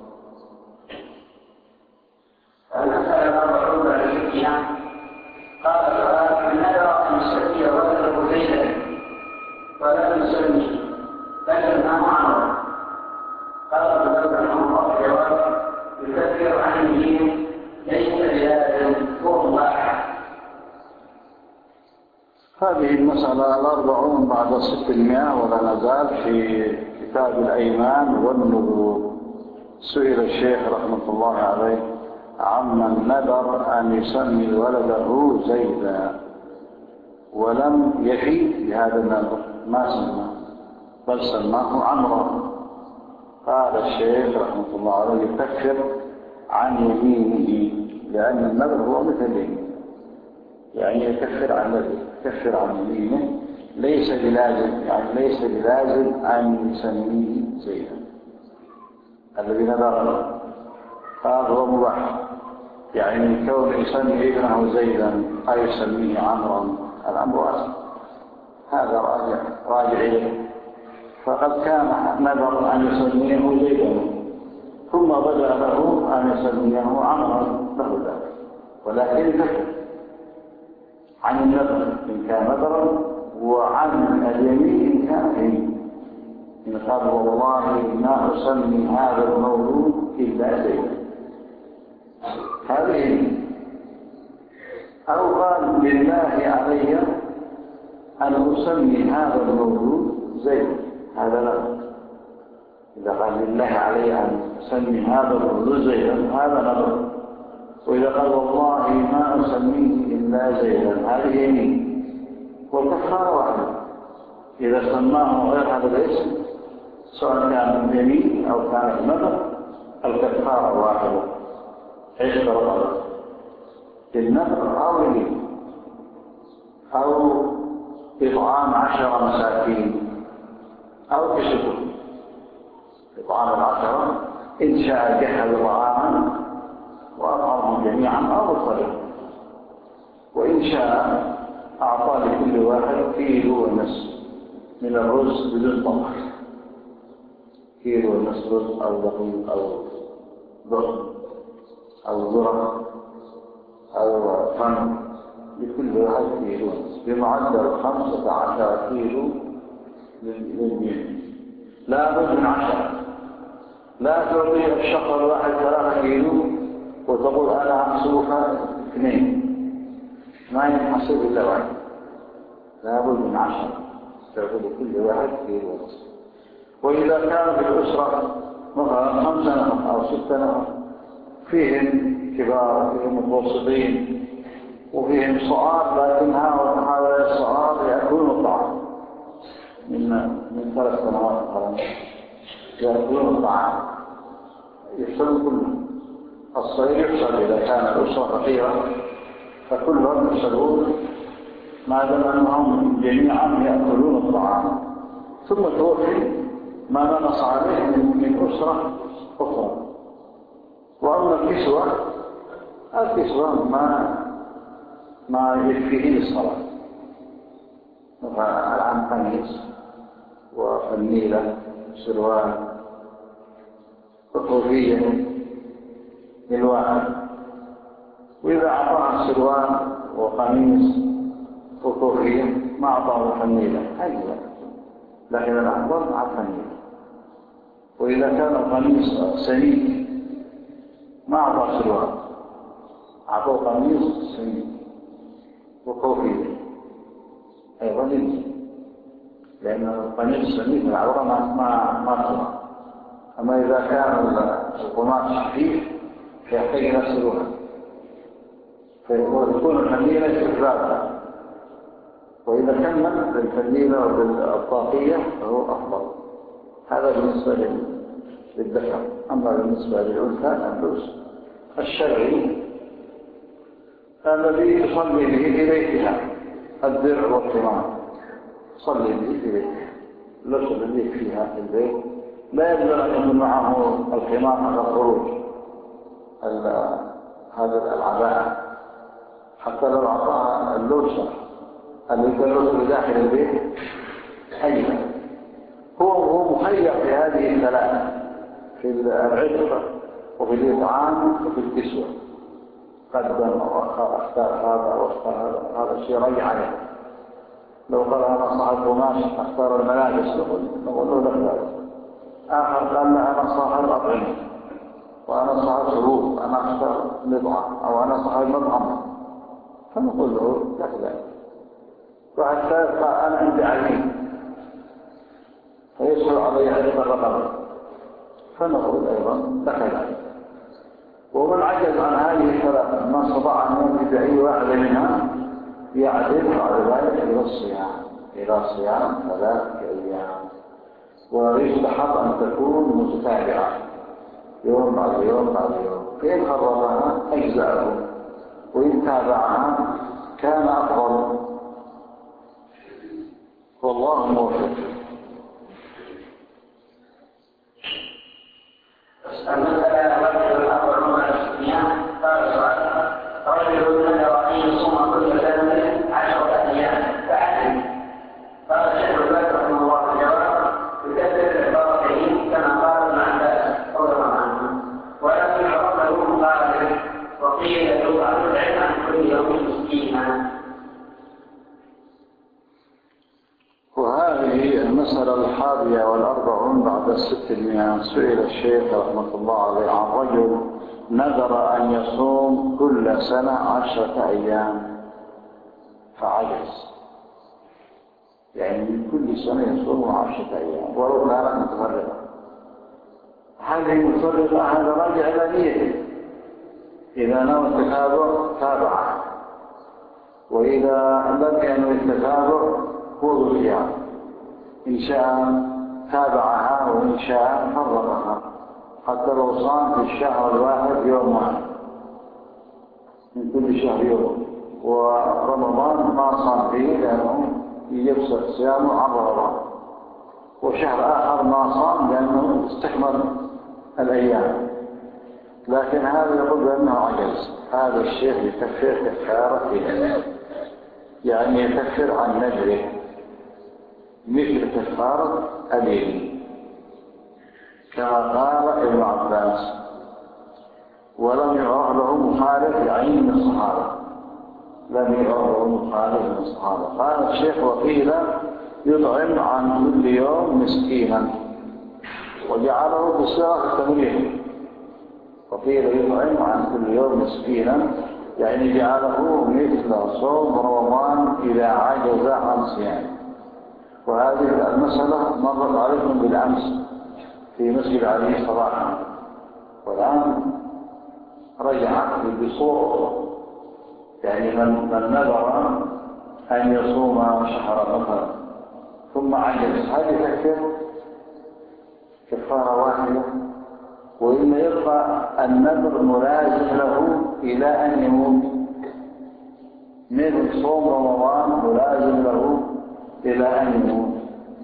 المسألة الرابعون بعد الستمائة. قال تعالى: من نذر أن يصلي ولده ليلا ولم يصلي فلينام عنه. قال ابن رحمه الله الجواب: يكفر عن الدين ليس بلازم هو واحد. هذه المسألة الأربعون بعد ستمائة ولا نزال في كتاب الأيمان والنذور. سئل الشيخ رحمة الله عليه عمن نذر أن يسمي ولده زيدا ولم يفي بهذا النذر، ما سماه بل سماه عمرا. قال الشيخ رحمة الله عليه يكفر عن يمينه، لأن النذر هو مثل اليمين، يعني يكفر عن نذره، يكفر عن يمينه، ليس بلازم، يعني ليس بلازم أن يسميه زيدا الذي نذر. قال هو مباح، يعني كون يسمي ابنه زيدا أو يسميه عمرا الأمر واسع، هذا راجع راجع إليه. فقد كان نذر أن يسميه زيدا ثم بدا له أن يسميه عمرا له ذلك، ولكن كفر عن النذر إن كان نذرا، وعن اليمين إن كان يمين. إن قال والله ما أسمي هذا المولود إلا زيدا، هذه. أو قال لله علي أن أسمي هذا المولود زيدا، هذا لا. إذا قال لله علي أن أسمي هذا المولود زيدا هذا نذر. وإذا قال والله ما أسميه إلا زيدا هذه يمين، والكفارة واحدة. إذا سماه غير هذا الاسم سواء كان يمين أو كان نذر الكفارة واحدة. عشق رقبة النفر أو اليد أو إطعام عشر مساكين أو كسوتهم. إطعام العشرة إن شاء جهز طعاما وأطعمهم جميعا أو الطريق، وإن شاء أعطى لكل واحد كيلو ونصف من الرز بدون طبخ، كيلو ونصف رز أو دقيق أو ذر أو ذرة أو تمر، لكل واحد كيلو بمعدل خمسة عشر كيلو للمين. لا بد من عشرة. لا تعطي الشخص الواحد ثلاثة كيلو وتقول أنا أحسبها اثنين، ما ينحسب إلا واحد. لا بد من عشرة تعطي كل واحد كيلو ونصف. وإذا كان في الأسرة مثلا خمسة نفر أو ستة نفر، فيهم كبار وفيهم متوسطين وفيهم صغار، لكن هؤلاء الصغار يأكلون الطعام من من ثلاث سنوات مثلا، يأكلون الطعام يفصلون كلهم. الصغير يفصل إذا كان الأسرة فقيرة فكلهم يفصلون ما دام أنهم جميعا يأكلون الطعام. ثم توفي ما نقص عليه من أسرة أخرى. وأما الكسوة الكسوة ما ما يكفيه للصلاة، العام قميص وفنيلة سروال وكوفية للواحد. وإذا أعطاها سروال وقميص وكوفية ما أعطاه فنيلة أيضا، لكن الأفضل على الفنيلة. وإذا كان القميص سميك ما أعطاه سروال، أعطاه قميص سميك وكوفية أيضا يلزم، لأن القميص السميك العورة ما ما ما ترى. أما إذا كان القماش خفيف فيحتاج إلى سروال، فيكون الفنيلة استفادة. وإذا كمل بالفنيلة وبالطاقية فهو أفضل. هذا بالنسبة للذكر. أما بالنسبة للأنثى اللبس الشرعي الذي تصلي به في بيتها، الدرع والطمار صلي به في بيتها. اللبس الذي فيها في البيت لا يبدو أن يكون معه الخمار على الخروج، هذا العباءة، حتى لو أعطاها اللبسة الذي يلبس داخل البيت أيضا هو هو مخير في هذه الثلاثة، في العشرة وفي الإطعام وفي الكسوة. قدم وأخر، اختار هذا واختار هذا، هذا الشيء رجع عليه. لو قال أنا صاحب قماش اختار الملابس نقول له لا ذلك. آخر قال لا أنا صاحب أطعمة وأنا صاحب شروب، أنا أختار مطعم أو أنا صاحب مطعم، فنقول له لا ذلك. واحد ثالث قال أنا عندي عليم فيسهل علي حديث الرقبة، فنقول أيضا لك. ومن عجز عن هذه الثلاثة ما استطاع أن ينفذ أي واحدة منها يعدل على ذلك إلى الصيام إلى صيام ثلاثة أيام. ويستحب أن تكون متتابعة يوم بعد يوم بعد يوم، فإن خرجها أجزاءه وإن تابعها كان أفضل. والله موفق. المسألة رجل الأول مع الصيام قال سؤال رجل له أن يصوم كل سنة عشرة أيام فعلم. قال الشيخ الباكر رحمه الله في الجواب يكثر عبارته كما قال مع ذلك رضي الله عنه، ولكن حرم له قال وقيل يطلع العلم عن كل يوم مسكينا. وهذه المسألة الحادية والأربعون بعد الستمائة. سئل الشيخ رحمة الله عليه عن رجل نذر أن يصوم كل سنة عشرة أيام فعجز، يعني من كل سنة يصوم عشرة أيام ولو كانت متفرقة. هذه متفرقة هذا راجع إلى نيته، إذا نوى التتابع تابعه، وإذا لم ينوي التتابع هو بالخيار، إن شاء تابعها وإن شاء فرقها، حتى لو صام في الشهر الواحد يوم واحد من كل شهر يوم، ورمضان ما صام فيه لأنه يفسد صيامه عن رمضان، وشهر آخر ما صام لأنه استكمل الأيام. لكن هذا يقول بأنه عجز. هذا الشيخ يكفر كفارة فيه، يعني يكفر عن نذره مثل كفارة اليمين كما قال ابن عباس، ولم يعرف له مخالف يعني من الصحابة، لم يعرف له مخالف من الصحابة. قال الشيخ وقيل يطعم عن كل يوم مسكينا، وجعله بصيغة التمريض، وقيل يطعم عن كل يوم مسكينا يعني جعله مثل صوم رمضان إذا عجز عن صيامه. وهذه المسألة مرت عليكم بالأمس في مسجد علي صباحا، والآن رجعت بصورة، يعني من, من نذر أن يصوم شهر مثلا ثم عجز، هل يكفر كفارة واحدة؟ وإن يبقى النذر ملازم له إلى أن يموت، من صوم رمضان ملازم له إلى أن يموت.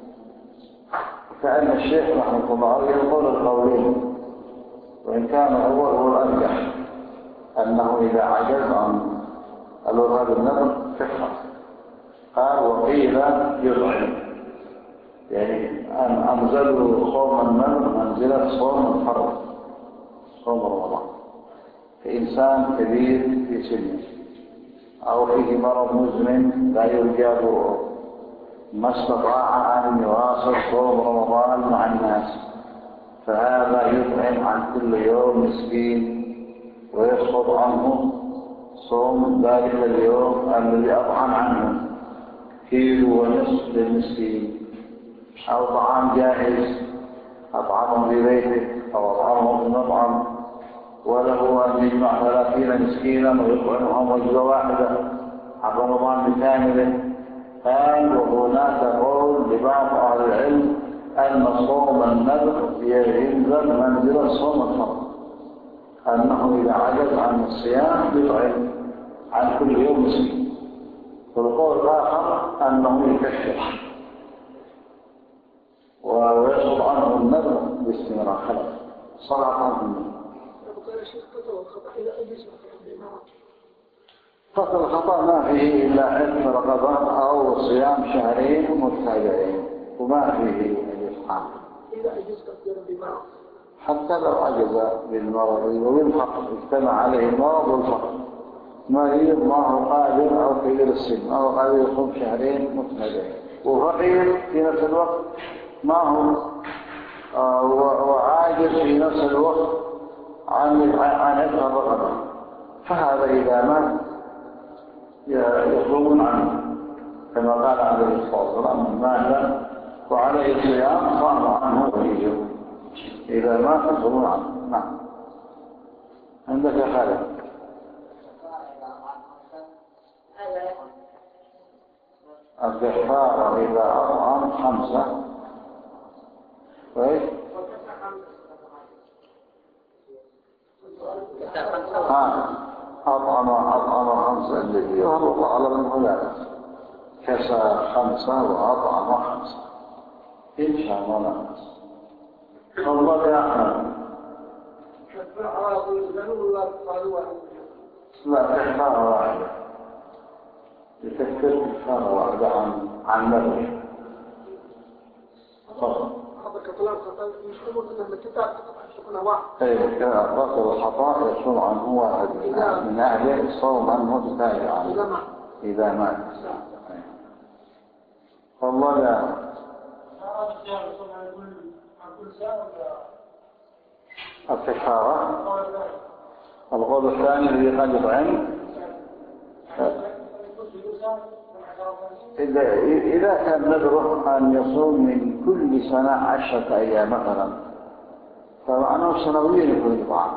كأن الشيخ رحمه الله يقول القولين، وإن كان هو هو الأرجح أنه إذا عجز عن الوفاء بالنذر كفر. قال وقيل يطعم، يعني أن أنزلوا صوم النذر منزلة صوم الفرض، صوم رمضان. كإنسان كبير في سنه أو فيه مرض مزمن لا يرجى برؤه، ما استطاع أن يواصل صوم رمضان مع الناس، فهذا يطعم عن كل يوم مسكين ويسقط عنه صوم ذلك اليوم الذي أطعم عنه كيلو ونصف للمسكين، أو طعام جاهز أطعمه في بيته أو أطعمه في المطعم، وله أن يجمع ثلاثين مسكينا ويطعمهم وجبة واحدة عن رمضان بكامله. قال وهناك قول لبعض أهل العلم أن صوم النذر ينزل منزل صوم الفرض، أنه إذا عجز عن الصيام يطعم عن كل يوم مسكين. والقول الآخر أنه يكفر ويسقط عنه النذر باستمرار خلاص صلى عنه النذر. قتل الخطأ ما فيه إلا عتق رقبة أو صيام شهرين متتابعين، وما فيه الإسحاق حتى لو عجز بالمرض وبالفقر، اجتمع عليه المرض والفقر، مريض ما هو قادر أو كبير السن ما هو قادر يصوم شهرين متتابعين، وفقير في نفس الوقت ما هو آه وعاجز في نفس الوقت عن عن عتق الرقبة، فهذا إذا مات يطلبون عنه كما قال عليه الصلاة والسلام من مات وعليه صيام صام عنه وليه، إذا مات يطلبون عنه. نعم. عندك يا خالد؟ الكفارة إذا أطعم خمسة كويس؟ ها أطعم أطعم خمسة الذي يهر الله على من لا كسى خمسة وأطعم خمسة إن شاء الله لا بأس. الله يا أحمد. لا كفارة واحدة، يكفر كفارة واحدة عن عن نذر. ايه قتل الخطأ يصوم عنه واحد من أهله الصوم عنه متتابعا إذا مات. والله لا الكفارة القول الثاني الذي قد يطعم إذا إذا كان نذره أن يصوم من كل سنة عشرة أيام مثلا، فمعناه سنويا يكون الطعام.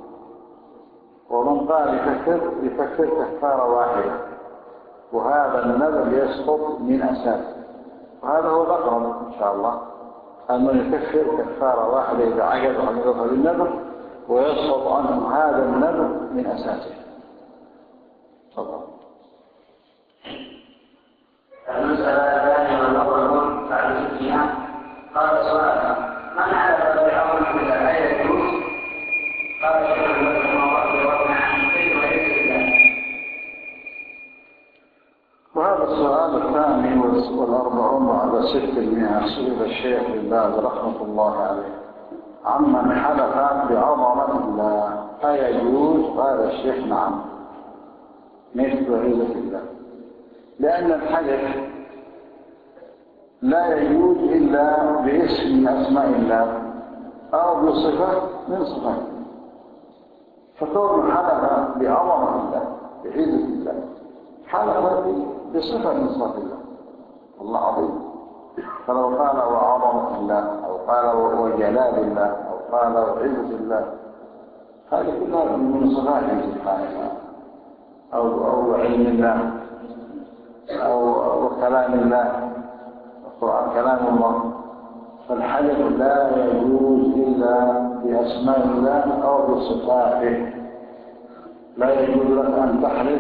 ومن قال يكفر يكفر كفارة واحدة، وهذا النذر يسقط من أساسه، وهذا هو الأقرب إن شاء الله، أنه يكفر كفارة واحدة إذا عجز عن الوفاء بالنذر ويسقط عنه هذا النذر من أساسه. وهذا السؤال الثاني والأربعون بعد ستمائة سئل الشيخ بن باز رحمة الله عليه عمن حلف بعظمة الله أيجوز؟ قال الشيخ نعم مثل عزة الله، لأن الحلف لا يجوز إلا باسم من أسماء الله أو بصفة من صفات الله، فكون حلف بعظمة الله بعزة الله حلف بصفة من صفات الله، الله عظيم، فلو قال وعظمة الله أو قال وجلال الله أو قال وعزة الله هذه كلها من صفاته سبحانه أو أو علم الله أو كلام الله، القرآن كلام الله، فالحلف لا يجوز إلا بأسماء الله أو بصفاته، لا يجوز لك أن تحلف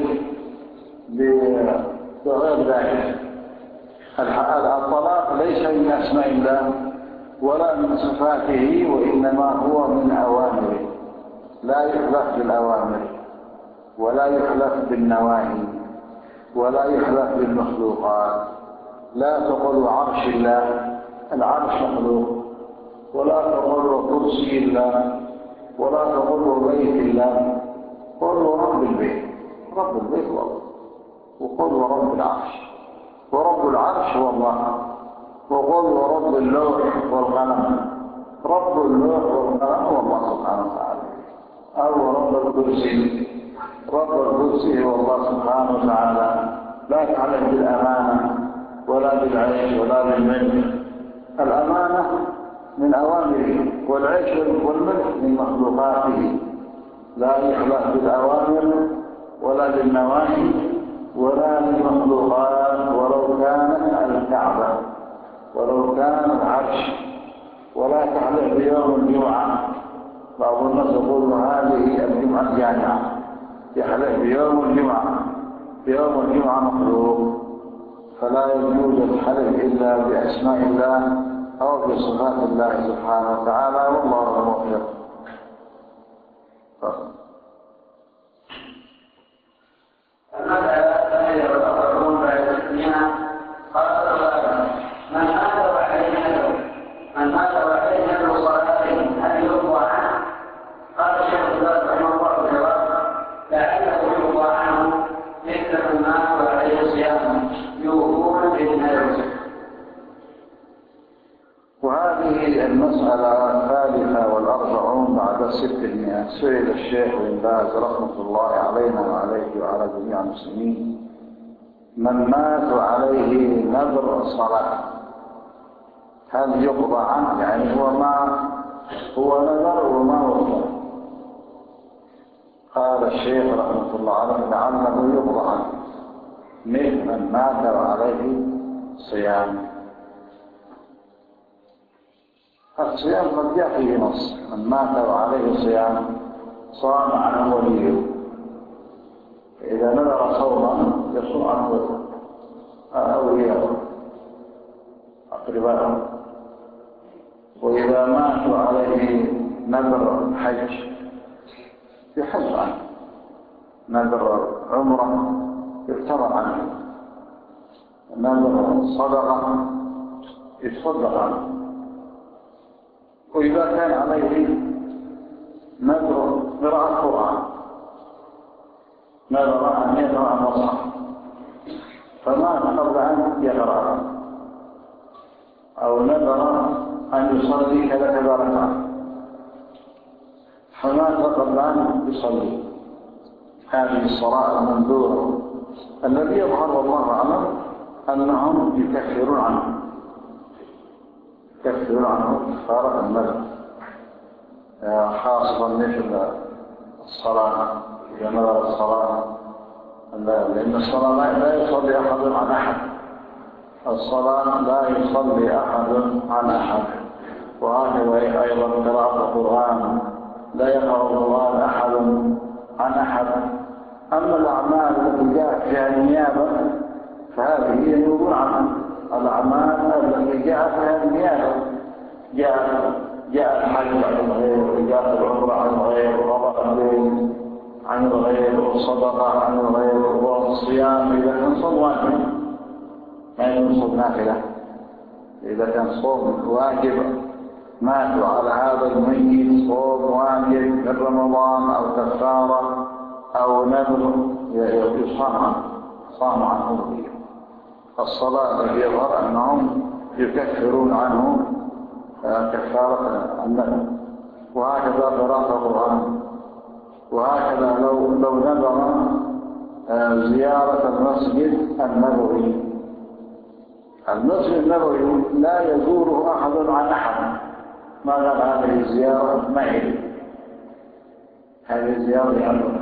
بغير ذلك. الطلاق ليس من أسماء الله ولا من صفاته، وإنما هو من أوامره، لا يحلف بالأوامر ولا يحلف بالنواهي ولا يحلف بالمخلوقات. لا تقل عرش الله، العرش مخلوق، ولا تقل كرسي الله، ولا تقل بيت الله، قل ورب البيت، رب البيت هو الله، وقل ورب العرش، ورب العرش هو الله، وقل ورب اللوح والقلم، رب اللوح والقلم هو الله سبحانه وتعالى، أو رب الكرسي، رب الكرسي هو الله سبحانه وتعالى. لا تعلم بالأمانة ولا بالعيش ولا بالملك، الأمانة من أوامره والعيش والملك من مخلوقاته، لا يخلق بالأوامر ولا بالنواهي ولا بالمخلوقات، ولو كانت الكعبة ولو كان العرش. ولا تحلف بيوم الجمعة، بعض الناس يقول هذه الجمعة الجامعة، يحلف بيوم الجمعة، بيوم الجمعة مخلوق، فلا يجوز الحلف إلا بأسماء الله أو بصفات الله سبحانه وتعالى، والله الموفق. المسألة الثانية والأربعون بعد التسمية قال الله: من مات وعليه نذر من مات وعليه نذر صلاة هل يقضى عنه؟ قال الشيخ الباز رحمه الله الجواب: لعله يقضى عنه مثل من مات وعليه صيام يوفون بالنذر. وهذه المسألة الثالثة والأربعون بعد ستمائة سئل الشيخ بن باز رحمة الله علينا وعليه وعلى جميع المسلمين: من مات عليه نذر الصلاة هل يقضى عنه؟ يعني هو ما هو نذر وما وقضى. قال الشيخ رحمة الله عليه: لعله يقضى عنه مثل من مات وعليه صيام. الصيام قد جاء فيه نص: من مات وعليه صيام صام عنه وليه، فإذا نذر صوما يصوم عنه أولياءه أقرباءه. وإذا مات عليه نذر حج يحج عنه، نذر عمره يفترض عنه، نذر صدقة يتصدق عنه. وإذا كان عليه نذر قراءة القرآن، نذر أن يقرأ المصحف فمات قبل أن يقرأ، أو نذر أن يصلي كذا كذا ركعة فمات قبل أن يصلي، هذه الصلاة المنذورة الذي يظهر والله أعلم أنهم يكفرون عنه، يكفرون عنه كفارة المذهب، خاصة مثل الصلاة. إذا نذر الصلاة، لأن الصلاة لا يصلي أحد عن أحد، الصلاة لا يصلي أحد عن أحد، وهكذا أيضا قراءة القرآن لا يقرأ القرآن أحد عن أحد. أما الأعمال التي جاءت فيها النيابة فهذه ينوبون عنها، الأعمال التي جاءت فيها النيابة، جاء جاء الحج عن الغير، جاءت العمرة عن الغير، وقضاء الليل عن الغير والصدقة عن الغير والصيام إذا كان صوم واجب ما يكون صوم نافلة. إذا كان صوم واجب ماتوا على هذا الميت صوم واجب من رمضان أو كفارة أو نذر يصام صام عنه. الصلاة الذي يظهر أنهم يكفرون عنه كفارة النذر. وهكذا قراءة القرآن. وهكذا لو لو نذر زيارة المسجد النبوي. المسجد النبوي لا يزوره أحد عن أحد. ما قال هذه الزيارة معي، هذه الزيارة عنه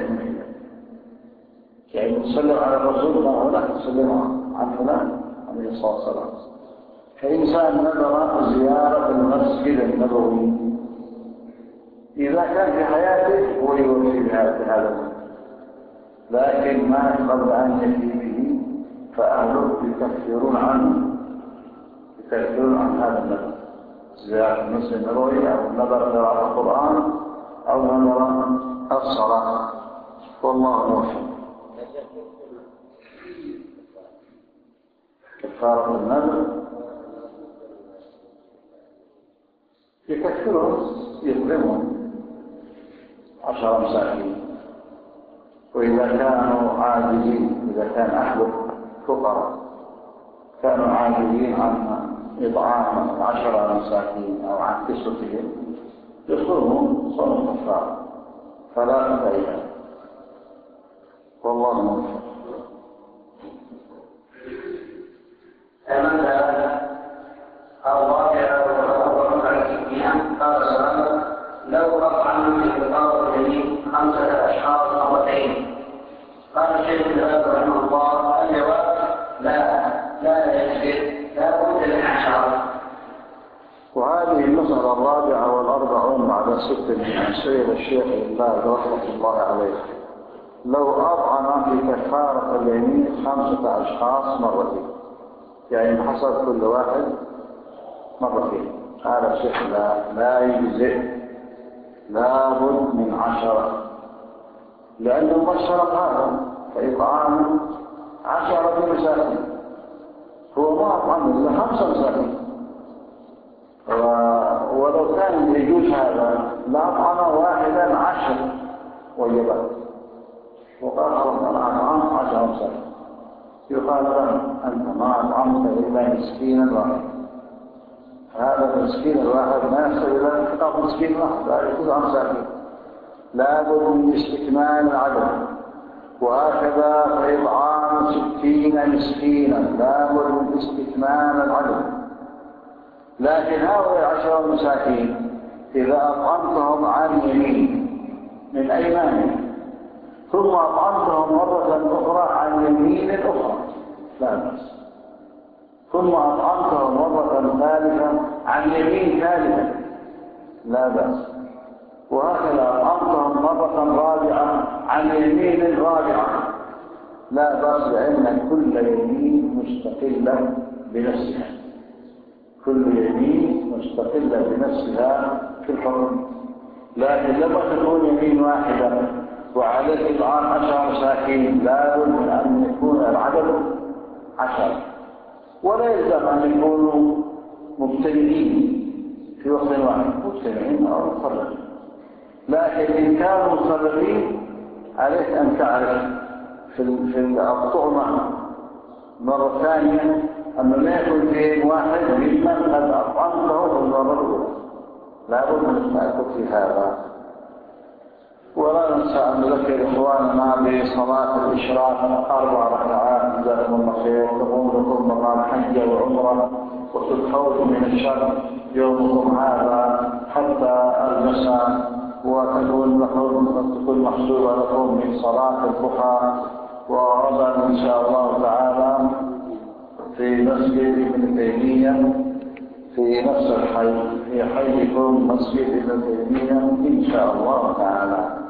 يعني نسلم على الرسول ما لا نسلم عن فلان عليه الصلاة والسلام. فإنسان نذر زيارة المسجد النبوي إذا كان في حياته هو يوفي بهذا، لكن ما قبل أن يأتي به فأهله يكفرون عنه يكفرون عن هذا النذر، زيارة المسجد النبوي أو نذر قراءة القرآن أو نذر الصلاة. والله موفق. كفارة النذر يكفرون يظلمون عشر مساكين. وإذا كانوا عاجزين، إذا كان أهل فقراء كانوا عاجزين عن إطعام عشر مساكين أو عن كسوتهم يصومون صوم كفارة ثلاثة أيام. والله موفق. قال سلام لو أطعم في بطاقة اليمين خمسة أشخاص مرتين. قال الشيخ الألباني رحمه الله الجواب لا لا يكفر لا بد من عشرة. وهذه المسألة الرابعة والأربعون بعد ست من سيد الشيخ الباز رحمة الله عليه. لو أطعم في كفارة اليمين خمسة أشخاص مرتين، يعني حصل كل واحد مرتين. قال الشيخ لا لا يجزئ لا بد من عشرة، لأنه بشرط هذا فإطعام عشرة مساكين. هو ما أطعم إلا خمسة مساكين، ولو كان يجوز هذا لأطعم واحدا عشر وجبات. وقال ربنا أطعم عشر مساكين. يقال له أنت ما أطعمت إلا مسكينا واحدا. هذا المسكين الواحد ما يصل إلى خطاب مسكين واحد، لا يكون عن مساكين. لا بد من استكمال العدد. وهكذا فإطعام ستين مسكينا لا بد من استكمال العدد. لكن هؤلاء عشر مساكين إذا أطعمتهم عن يمين من أيمانهم ثم أطعمتهم مرة أخرى عن يمين أخرى لا بأس، ثم أطعمتهم مرة ثالثة عن يمين ثالثة لا بأس، وهكذا أطعمتهم مرة رابعة عن يمين رابعة لا بأس، لأن كل يمين مستقلة بنفسها. كل يمين مستقلة بنفسها في الحكم. لكن لما تكون يمين واحدة وعليه إطعام عشر مساكين لا بد من أن يكون العدد عشر، ولا يلزم أن يكونوا مبتدئين في وقت واحد، مبتدئين أو مفرقين. لكن إن كانوا مفرقين عليك أن تعرف في الطعمة مرة ثانية أنه لا يكون فيه واحد ممن قد أطعمته في المرة الأولى. لا بد من التأكد في هذا. ولا ننسى أن نذكر إخواننا بصلاة الإشراق أربع ركعات جزاكم الله خير، تقوم لكم مقام حجة وعمرة وتدخلوا من الشر يومكم هذا حتى المساء، وتكون تكون محسوبة لكم من صلاة الضحى. وغدا إن شاء الله تعالى في مسجد ابن تيمية في نفس الحي، في حيكم مسجد ابن تيمية إن شاء الله تعالى.